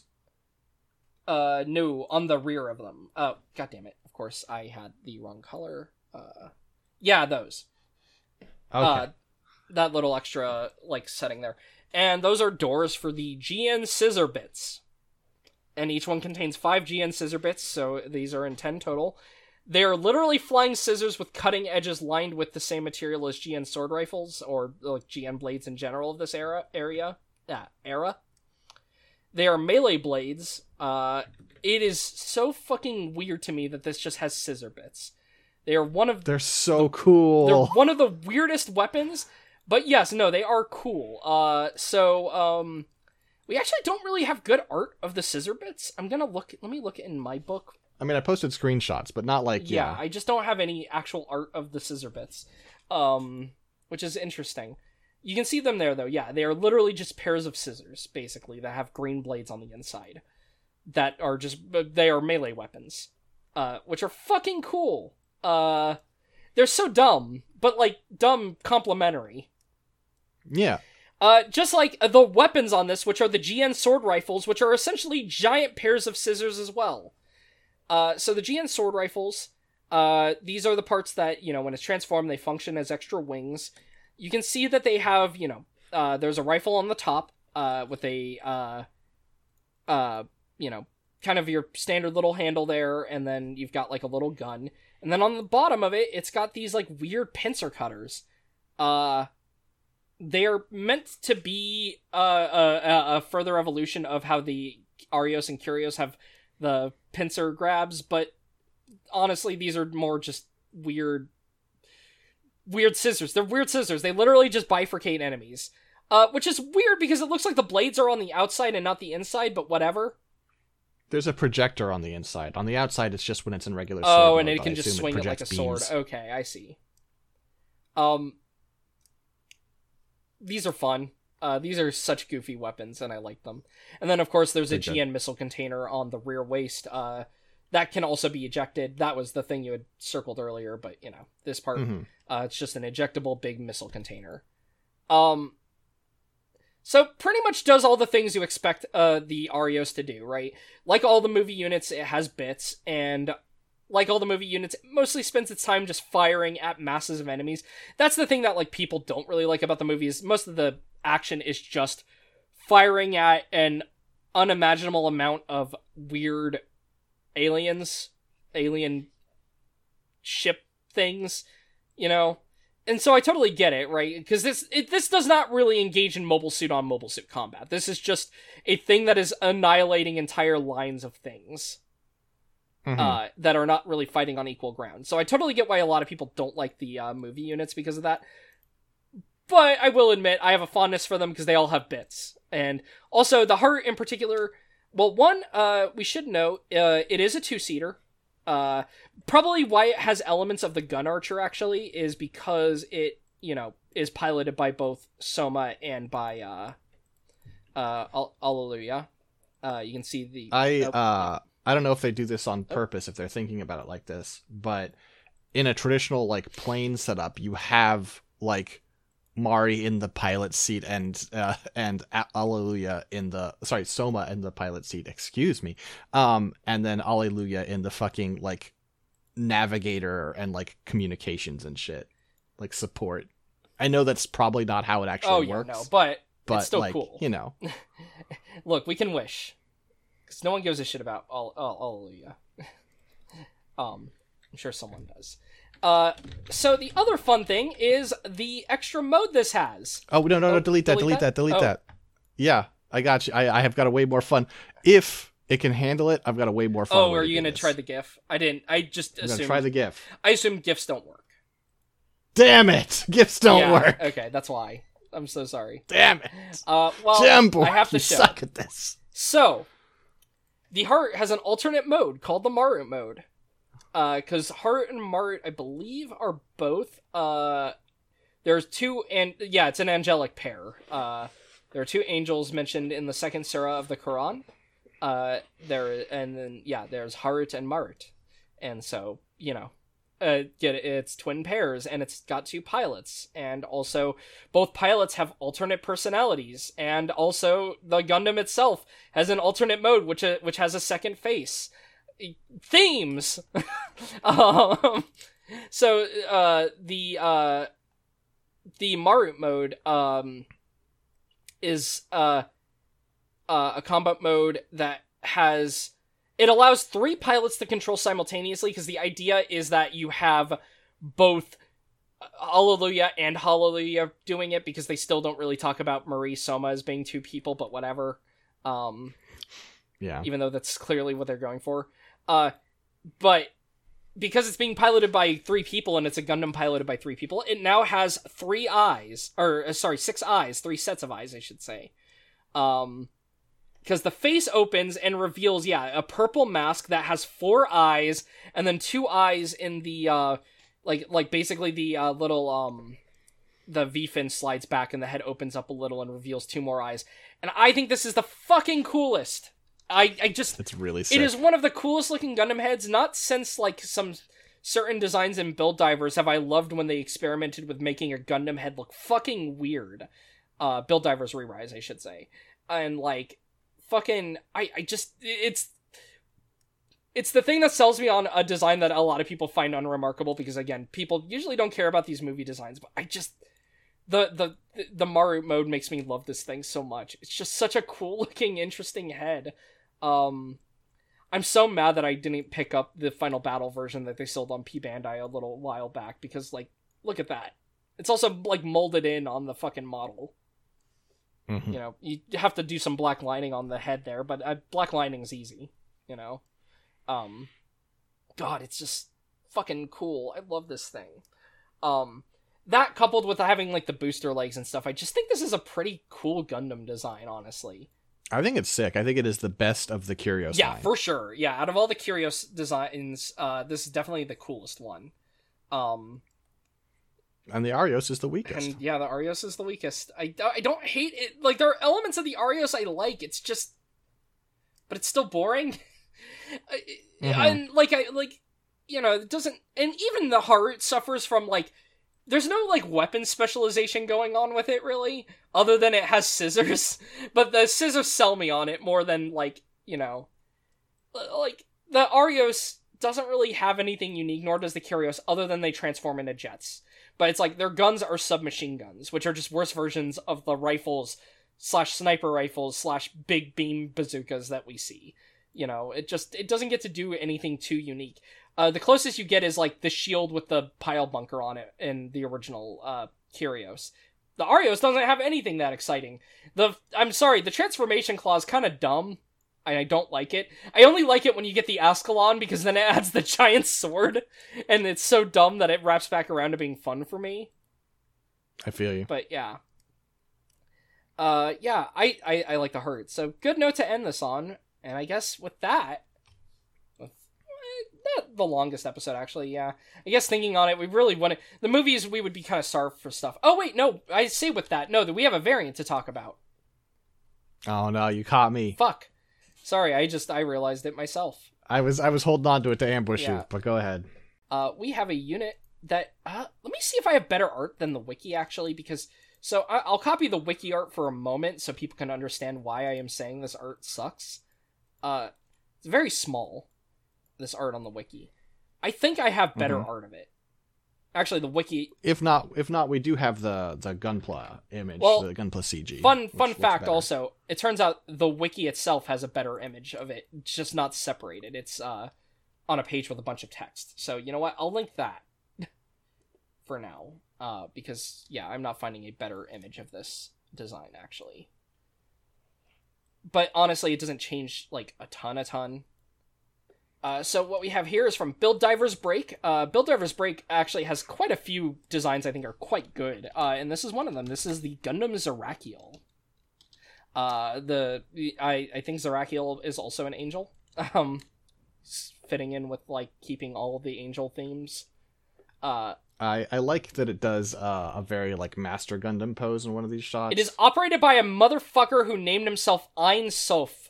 Uh, no, on the rear of them. Oh, god damn it. Of course, I had the wrong color. Uh, yeah, those. Okay. Uh, that little extra, like, setting there. And those are doors for the G N scissor bits. And each one contains five G N scissor bits, so these are in ten total. They are literally flying scissors with cutting edges lined with the same material as G N sword rifles, or, like, G N blades in general of this era. area. Yeah, era. They are melee blades. Uh, it is so fucking weird to me that this just has scissor bits. They are one of... They're so cool. They're one of the weirdest weapons, but yes, no, they are cool. Uh, so, um, we actually don't really have good art of the scissor bits. I'm gonna look... Let me look in my book. I mean, I posted screenshots, but not like, Yeah, yeah. I just don't have any actual art of the scissor bits, um, which is interesting. You can see them there, though. Yeah, they are literally just pairs of scissors, basically, that have green blades on the inside. That are just... They are melee weapons. Uh, which are fucking cool. Uh, they're so dumb, but, like, dumb complimentary. Yeah. Uh, just like the weapons on this, which are the G N sword rifles, which are essentially giant pairs of scissors as well. Uh, so the G N sword rifles, uh, these are the parts that, you know, when it's transformed, they function as extra wings. You can see that they have, you know, uh, there's a rifle on the top, uh, with a, uh, uh, you know, kind of your standard little handle there, and then you've got, like, a little gun. And then on the bottom of it, it's got these, like, weird pincer cutters. Uh, they're meant to be uh, a, a further evolution of how the Arios and Curios have the pincer grabs, but honestly, these are more just weird... Weird scissors. They're weird scissors. They literally just bifurcate enemies. Uh, which is weird because it looks like the blades are on the outside and not the inside, but whatever. There's a projector on the inside. On the outside, it's just when it's in regular sword Oh, mode, and it but can I just assume swing it like a projects sword. beams. Okay, I see. Um, these are fun. Uh, these are such goofy weapons, and I like them. And then, of course, there's a Good, good. G N missile container on the rear waist. Uh, that can also be ejected. That was the thing you had circled earlier, but, you know, this part, Mm-hmm. uh, it's just an ejectable big missile container. Um, so pretty much does all the things you expect uh, the Arios to do, right? Like all the movie units, it has bits, and like all the movie units, it mostly spends its time just firing at masses of enemies. That's the thing that, like, people don't really like about the movie, is most of the action is just firing at an unimaginable amount of weird aliens, alien ship things, you know? And so I totally get it, right? Because this it, this does not really engage in mobile suit on mobile suit combat. This is just a thing that is annihilating entire lines of things Mm-hmm. uh, that are not really fighting on equal ground. So I totally get why a lot of people don't like the uh, movie units because of that. But I will admit, I have a fondness for them because they all have bits. And also, the heart in particular... Well, one, uh, we should note, uh, it is a two-seater. Uh, probably why it has elements of the gun archer, actually, is because it, you know, is piloted by both Soma and by, uh, uh, Al- Alleluia. Uh, you can see the... I, oh, uh... I don't know if they do this on purpose, if they're thinking about it like this, but in a traditional, like, plane setup, you have, like, Mari in the pilot seat and uh, and Alleluia in the... Sorry, Soma in the pilot seat, excuse me. Um, and then Alleluia in the fucking, like, navigator and, like, communications and shit. Like, support. I know that's probably not how it actually oh, yeah, works. no, but, but it's still like, cool. you know. Look, we can wish. Because no one gives a shit about all, all, Alleluia. um, I'm sure someone does. Uh, so the other fun thing is the extra mode this has. Oh, no, no, no, Oh, delete that, delete that, delete that. Yeah, I got you. I, I have got a way more fun. If it can handle it, I've got a way more fun. Oh, way are to you do going to this. try the GIF? I didn't. I just I'm assumed. gonna try the GIF. I assume GIFs don't work. Damn it! GIFs don't Yeah, work. Okay, that's why. I'm so sorry. Damn it! Uh, well, Jambo, I have to you show. suck at this. So, the heart has an alternate mode called the Marut mode. Because uh, Heart and Marut, I believe, are both... Uh, there's two... and Yeah, it's an angelic pair. Uh, there are two angels mentioned in the second surah of the Quran. Uh, there And then, yeah, there's Harut and Marut. And so, you know, uh, get it, it's twin pairs, and it's got two pilots, and also both pilots have alternate personalities, and also the Gundam itself has an alternate mode, which uh, which has a second face. Themes. um, so uh, the uh, the Marut mode um, is uh, uh, a combat mode that has. It allows three pilots to control simultaneously, because the idea is that you have both Hallelujah and Hallelujah doing it, because they still don't really talk about Marie Soma as being two people, but whatever. Um, yeah. Even though that's clearly what they're going for. Uh, but because it's being piloted by three people, and it's a Gundam piloted by three people, it now has three eyes, or uh, sorry, six eyes, three sets of eyes, I should say. Um... Because the face opens and reveals, yeah, a purple mask that has four eyes, and then two eyes in the, uh, like, like basically the, uh, little, um, the V-fin slides back and the head opens up a little and reveals two more eyes. And I think this is the fucking coolest. I, I just... It's really sick. It is one of the coolest looking Gundam heads, not since, like, some certain designs in Build Divers have I loved when they experimented with making a Gundam head look fucking weird. Uh, Build Divers Re-Rise, I should say. And, like... Fucking, I, I just, it's, it's the thing that sells me on a design that a lot of people find unremarkable, because again, people usually don't care about these movie designs, but I just, the, the, the Marut mode makes me love this thing so much. It's just such a cool looking, interesting head. Um, I'm so mad that I didn't pick up the Final Battle version that they sold on P Bandai a little while back, because, like, look at that. It's also, like, molded in on the fucking model. Mm-hmm. You know, you have to do some black lining on the head there, but uh, black lining's easy, you know? Um, God, it's just fucking cool. I love this thing. Um, that coupled with having, like, the booster legs and stuff, I just think this is a pretty cool Gundam design, honestly. I think it's sick. I think it is the best of the Curios Yeah, line. for sure. Yeah, out of all the Curios designs, uh, this is definitely the coolest one. Um... And the Arios is the weakest. And yeah, the Arios is the weakest. I, I don't hate it. Like, there are elements of the Arios I like. It's just... But it's still boring. mm-hmm. And, like, I, like, you know, it doesn't... And even the heart suffers from, like... There's no, like, weapon specialization going on with it, really. Other than it has scissors. But the scissors sell me on it more than, like, you know... Like, the Arios doesn't really have anything unique, nor does the Curios, other than they transform into jets. But it's like, their guns are submachine guns, which are just worse versions of the rifles slash sniper rifles slash big beam bazookas that we see. You know, it just, it doesn't get to do anything too unique. Uh, the closest you get is, like, the shield with the pile bunker on it in the original uh, Curios. The Arios doesn't have anything that exciting. The I'm sorry, the transformation claw is kind of dumb. I don't like it. I only like it when you get the Ascalon, because then it adds the giant sword, and it's so dumb that it wraps back around to being fun for me. I feel you. But yeah. Uh, yeah, I, I, I like the hurt. So, good note to end this on, and I guess with that, with, eh, not the longest episode, actually, yeah. I guess thinking on it, we really want to, the movies, we would be kind of starved for stuff. Oh, wait, no, I say with that, no, that we have a variant to talk about. Oh, no, you caught me. Fuck. Sorry, I just, I realized it myself. I was I was holding on to it to ambush Yeah. you, but go ahead. Uh, we have a unit that, uh, let me see if I have better art than the wiki, actually, because, so I, I'll copy the wiki art for a moment so people can understand why I am saying this art sucks. Uh, it's very small, this art on the wiki. I think I have better Mhm. art of it. Actually, the wiki... If not, if not, we do have the the Gunpla image, Well, the Gunpla C G. Fun which fun looks fact better. also, it turns out the wiki itself has a better image of it, it's just not separated. It's uh on a page with a bunch of text. So, you know what? I'll link that for now. Uh, because, yeah, I'm not finding a better image of this design, actually. But honestly, it doesn't change, like, a ton, a ton. Uh, so what we have here is from Build Divers Break. Uh, Build Divers Break actually has quite a few designs I think are quite good. Uh, and this is one of them. This is the Gundam Zerakiel. Uh, the, I, I think Zerakiel is also an angel. Um, fitting in with, like, keeping all of the angel themes. Uh, I, I like that it does uh, a very, like, Master Gundam pose in one of these shots. it is operated by a motherfucker who named himself Ein Sof.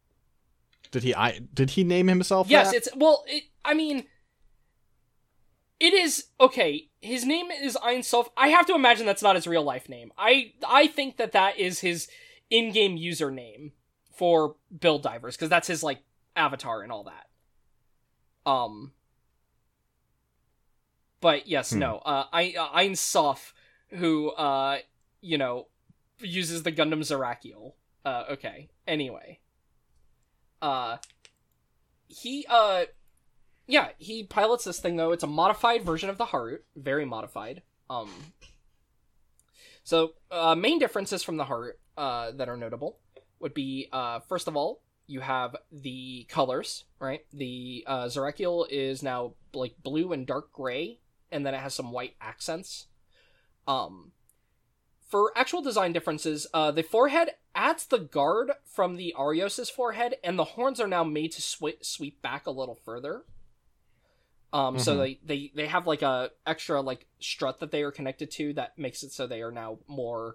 Did he I did he name himself Yes, that? it's, well, it, I mean, It is okay. His name is Ein Sof. I have to imagine that's not his real life name. I I think that that is his in-game username for Build Divers, because that's his like avatar and all that. Um. But yes, hmm. no. Uh, I uh, Ein Sof, who uh, you know, uses the Gundam Zerakiel. Uh, okay. Anyway. Uh. He uh. Yeah, he pilots this thing, though. It's a modified version of the Harut. Very modified. Um, so, uh, main differences from the Harut uh, that are notable would be, uh, first of all, you have the colors, right? The uh, Zerakiel is now, like, blue and dark gray, and then it has some white accents. Um, for actual design differences, uh, the forehead adds the guard from the Arios' forehead, and the horns are now made to sw- sweep back a little further. Um, mm-hmm. So they, they, they have, like, a extra, like, strut that they are connected to that makes it so they are now more,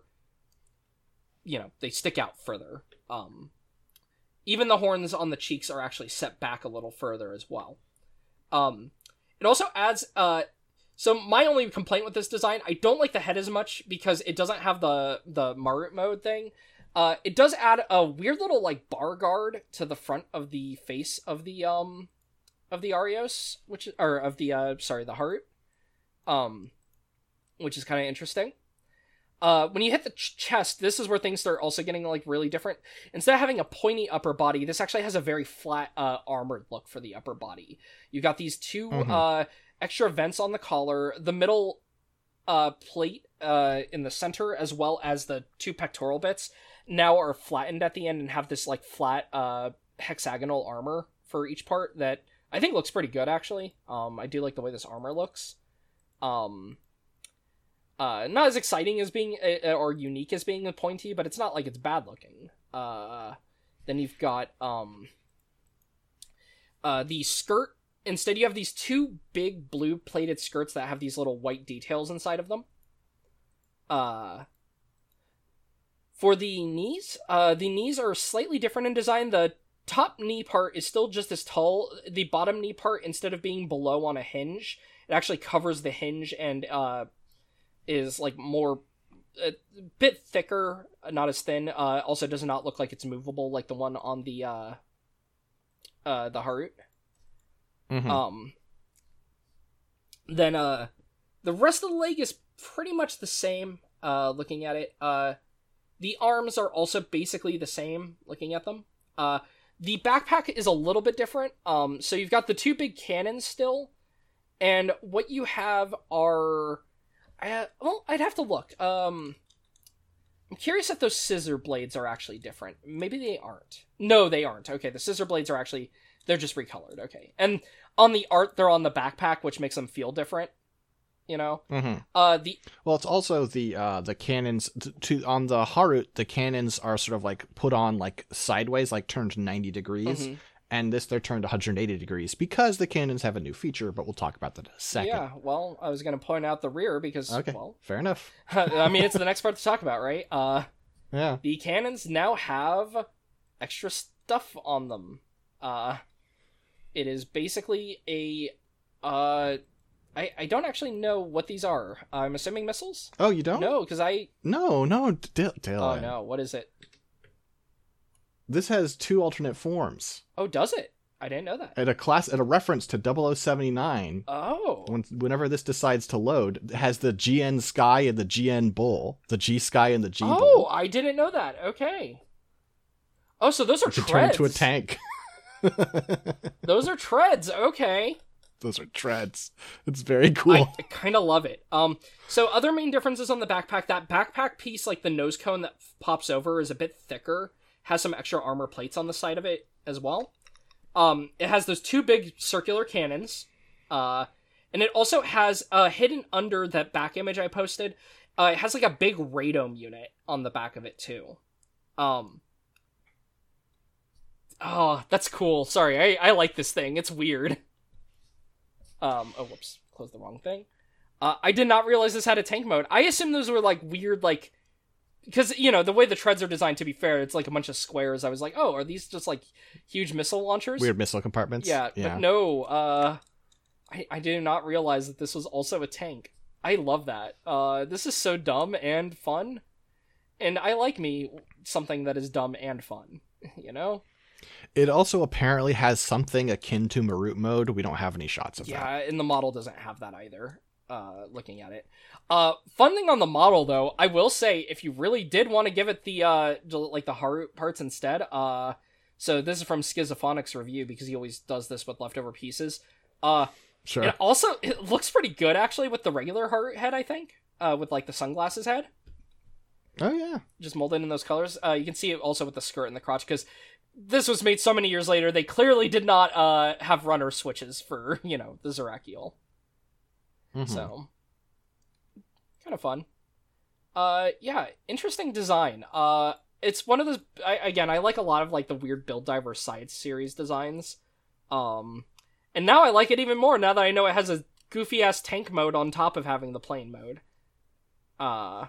you know, they stick out further. Um, even the horns on the cheeks are actually set back a little further as well. Um, it also adds, uh, so my only complaint with this design, I don't like the head as much because it doesn't have the, the Marut mode thing. Uh, it does add a weird little, like, bar guard to the front of the face of the, um... of the Arios, which or of the uh sorry the Harut, um, which is kind of interesting. Uh, when you hit the ch- chest, this is where things start also getting like really different. Instead of having a pointy upper body, this actually has a very flat uh armored look for the upper body. You got these two mm-hmm. uh extra vents on the collar, the middle uh plate uh in the center, as well as the two pectoral bits now are flattened at the end and have this like flat uh hexagonal armor for each part that I think looks pretty good, actually. Um, I do like the way this armor looks. Um, uh, not as exciting as being, uh, or unique as being pointy, but it's not like it's bad looking. Uh, then you've got, um, uh, the skirt. Instead, you have these two big blue plated skirts that have these little white details inside of them. Uh, for the knees, uh, the knees are slightly different in design. The top knee part is still just as tall. The bottom knee part, instead of being below on a hinge, it actually covers the hinge and uh, is like more a bit thicker, not as thin. Uh, also, does not look like it's movable like the one on the uh, uh, the Harut. Mm-hmm. Um. Then uh, the rest of the leg is pretty much the same. Uh, looking at it, uh, the arms are also basically the same. Looking at them, uh. The backpack is a little bit different. Um, so you've got the two big cannons still, and what you have are, uh, well, I'd have to look. Um, I'm curious if those scissor blades are actually different. Maybe they aren't. No, they aren't. Okay, the scissor blades are actually, they're just recolored. Okay, and on the art, they're on the backpack, which makes them feel different. You know, mm-hmm. uh, the well, it's also the uh the cannons to, to on the Harut. The cannons are sort of like put on like sideways, like turned ninety degrees, mm-hmm. and this they're turned one hundred eighty degrees because the cannons have a new feature. But we'll talk about that in a second. Yeah, well, I was going to point out the rear because okay, well, fair enough. I mean, it's the next part to talk about, right? Uh, yeah, the cannons now have extra stuff on them. Uh, it is basically a uh. I, I don't actually know what these are. I'm assuming missiles? Oh, you don't? No, because I... No, no, D- Dylan. Oh, no. What is it? This has two alternate forms. Oh, does it? I didn't know that. At a class, at a reference to double oh seventy-nine. Oh. When, whenever this decides to load, it has the G N Sky and the G N Bull. The G Sky and the G oh, Bull. Oh, I didn't know that. Okay. Oh, so those are treads. Turn into a tank. Those are treads. Okay. Those are treads. It's very cool. I, I kind of love it. Um, so other main differences on the backpack, that backpack piece, like the nose cone that pops over, is a bit thicker, has some extra armor plates on the side of it as well. Um, it has those two big circular cannons, uh, and it also has, uh, hidden under that back image I posted, uh, it has like a big radome unit on the back of it too. Um, oh, that's cool. Sorry, I, I like this thing. It's weird. Um, oh, whoops, closed the wrong thing. Uh, I did not realize this had a tank mode. I assumed those were, like, weird, like... Because, you know, the way the treads are designed, to be fair, it's like a bunch of squares. I was like, oh, are these just, like, huge missile launchers? Weird missile compartments? Yeah, yeah. But no, uh... I, I did not realize that this was also a tank. I love that. Uh, this is so dumb and fun. And I like me something that is dumb and fun, you know? It also apparently has something akin to Marut mode. We don't have any shots of yeah, that. Yeah, and the model doesn't have that either, uh, looking at it. Uh, fun thing on the model, though, I will say, if you really did want to give it the, uh, like, the Harut parts instead, uh, so this is from Schizophonic's review, because he always does this with leftover pieces. Uh, Sure. And also, it looks pretty good, actually, with the regular Harut head, I think, uh, with, like, the sunglasses head. Oh, yeah. Just molded in those colors. Uh, you can see it also with the skirt and the crotch, because this was made so many years later, they clearly did not uh, have runner switches for, you know, the Zerakiel. Mm-hmm. So, kind of fun. Uh, yeah, interesting design. Uh, it's one of those, I, again, I like a lot of, like, the weird Build Diver Side series designs. Um, and now I like it even more, now that I know it has a goofy-ass tank mode on top of having the plane mode. Uh...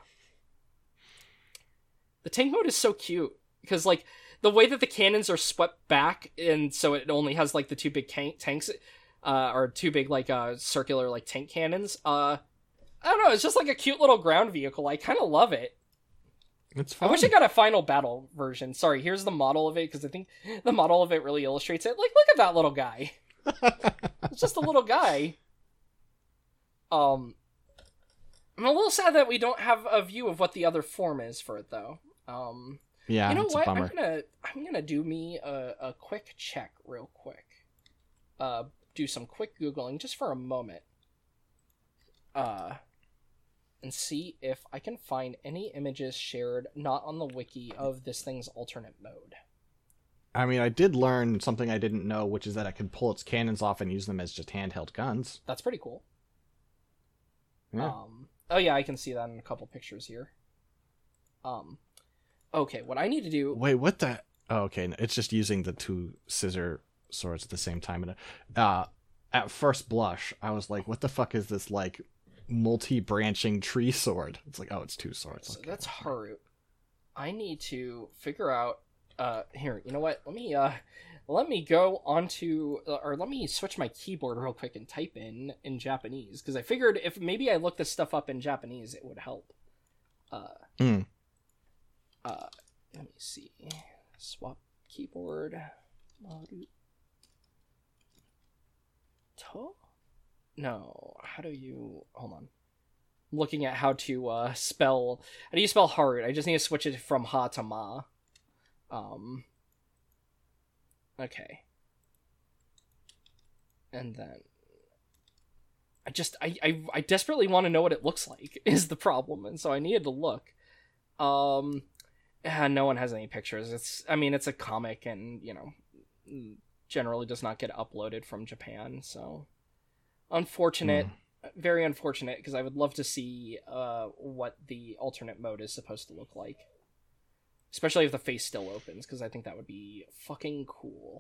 The tank mode is so cute, because, like, the way that the cannons are swept back, and so it only has, like, the two big tank- tanks, uh, or two big, like, uh, circular, like, tank cannons, uh, I don't know, it's just, like, a cute little ground vehicle. I kind of love it. It's fun. I wish I got a final battle version. Sorry, here's the model of it, because I think the model of it really illustrates it. Like, look at that little guy. It's just a little guy. Um, I'm a little sad that we don't have a view of what the other form is for it, though. Um, yeah, you know it's what? a bummer. I'm gonna I'm gonna do me a, a quick check, real quick. Uh, do some quick googling just for a moment. Uh, and see if I can find any images shared not on the wiki of this thing's alternate mode. I mean, I did learn something I didn't know, which is that I could pull its cannons off and use them as just handheld guns. That's pretty cool. Yeah. Um. Oh yeah, I can see that in a couple pictures here. Um. Okay, what I need to do... Wait, what the... Oh, okay, it's just using the two scissor swords at the same time. And uh, at first blush, I was like, what the fuck is this, like, multi-branching tree sword? It's like, oh, it's two swords. So okay. that's Harut. I need to figure out... Uh, here, you know what? Let me, uh... Let me go onto... Uh, or let me switch my keyboard real quick and type in in Japanese. Because I figured if maybe I look this stuff up in Japanese, it would help. Uh... Mm. Uh, let me see. Swap keyboard. To? No. How do you... Hold on. I'm looking at how to uh, spell... How do you spell Harut? I just need to switch it from ha to ma. Um. Okay. And then... I just... I, I, I desperately want to know what it looks like, is the problem. And so I needed to look. Um... Uh, no one has any pictures. It's, I mean, it's a comic and, you know, generally does not get uploaded from Japan, so unfortunate, mm. very unfortunate, because I would love to see uh, what the alternate mode is supposed to look like. Especially if the face still opens, because I think that would be fucking cool.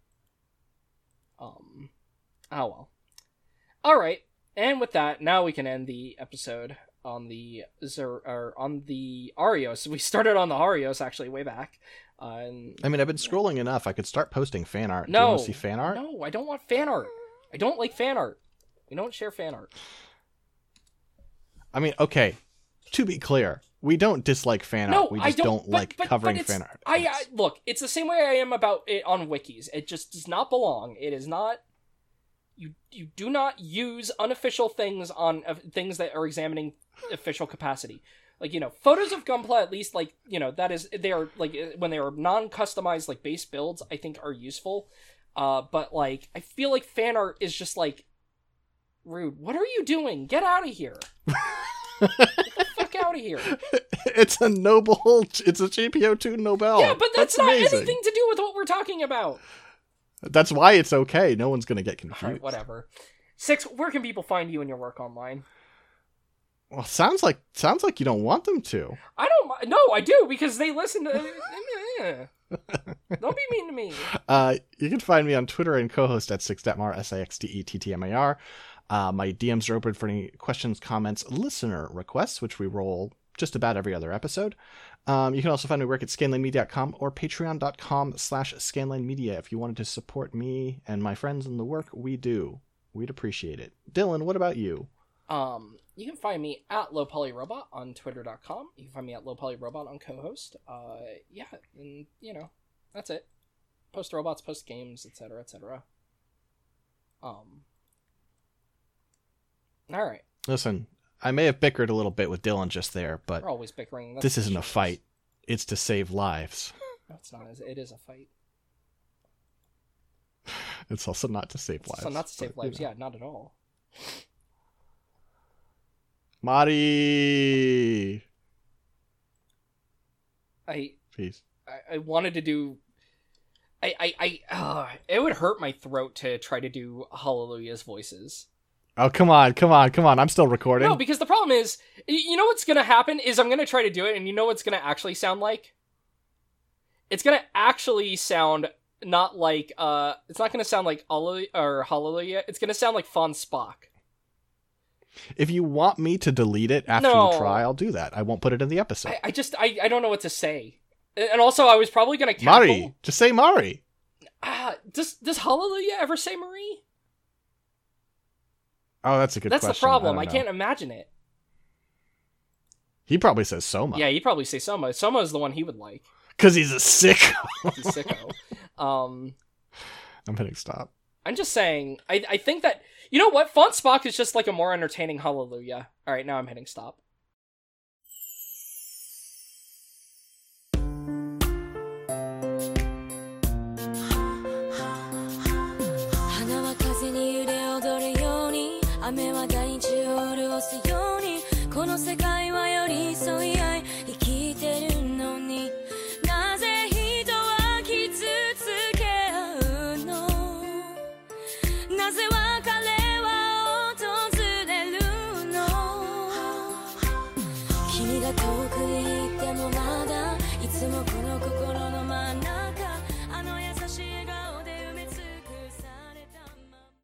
Um, oh well. Alright, and with that, now we can end the episode on the Zer- or on the Arios. We started on the Arios actually way back. Uh, and, I mean, I've been scrolling enough. I could start posting fan art. No, Do you want to see fan art? No, I don't want fan art. I don't like fan art. We don't share fan art. I mean, okay. To be clear, we don't dislike fan no, art. We just I don't, don't but, like but, covering but fan art. I, I look. It's the same way I am about it on wikis. It just does not belong. It is not. You you do not use unofficial things on uh, things that are examining official capacity. Like, you know, photos of Gunpla, at least, like, you know, that is, they are, like, when they are non-customized, like, base builds, I think are useful. Uh, but, like, I feel like fan art is just, like, rude. What are you doing? Get out of here. Get the fuck out of here. It's a noble, it's a G P O two Nobel. Yeah, but that's, that's not amazing. anything to do with what we're talking about. That's why it's okay. No one's going to get confused. All right, whatever. Six, where can people find you and your work online? Well, sounds like sounds like you don't want them to. I don't. No, I do, because they listen to... Don't be mean to me. Uh, you can find me on Twitter and co-host at sixtetmar, S I X T E T T M A R. Uh, my D Ms are open for any questions, comments, listener requests, which we roll just about every other episode. Um, you can also find my work at scanline media dot com or patreon dot com slash scanline media if you wanted to support me and my friends and the work we do. We'd appreciate it. Dylan, what about you? Um, you can find me at lowpolyrobot on twitter dot com. You can find me at lowpolyrobot on co-host. Uh, yeah, and, you know, that's it. Post robots, post games, et cetera, et cetera. Um, alright. Listen, I may have bickered a little bit with Dylan just there, but We're always bickering. That's this isn't a ridiculous. fight. It's to save lives. No, it's not. It is a fight. It's also not to save lives. So not to save but, you lives. know. Yeah, not at all. Mari! I Peace. I, I wanted to do. I I I. Uh, it would hurt my throat to try to do Hallelujah's voices. Oh, come on, come on, come on. I'm still recording. No, because the problem is, y- you know what's gonna happen is I'm gonna try to do it, and you know what's gonna actually sound like? It's gonna actually sound not like uh, it's not gonna sound like Hallelujah or Hallelujah. It's gonna sound like Fawn Spock. If you want me to delete it after No. you try, I'll do that. I won't put it in the episode. I, I just I, I don't know what to say, and also I was probably gonna cackle. Mari! Just say Mari! Ah, does does Hallelujah ever say Marie? Oh, that's a good That's question. the problem. I, I, don't know. can't imagine it. He probably says Soma. Yeah, he'd probably say Soma. Soma is the one he would like. Because he's a sicko. He's a sicko. um, I'm hitting stop. I'm just saying. I I think that you know what, Font Spock is just like a more entertaining Hallelujah. All right, now I'm hitting stop. 花は風に揺れ踊るように雨は大地を潤すようにこの世界は寄り添い合い生きてるのになぜ人は傷つけ合うのなぜ別れは訪れるの君が遠くに行ってもまだいつもこの心の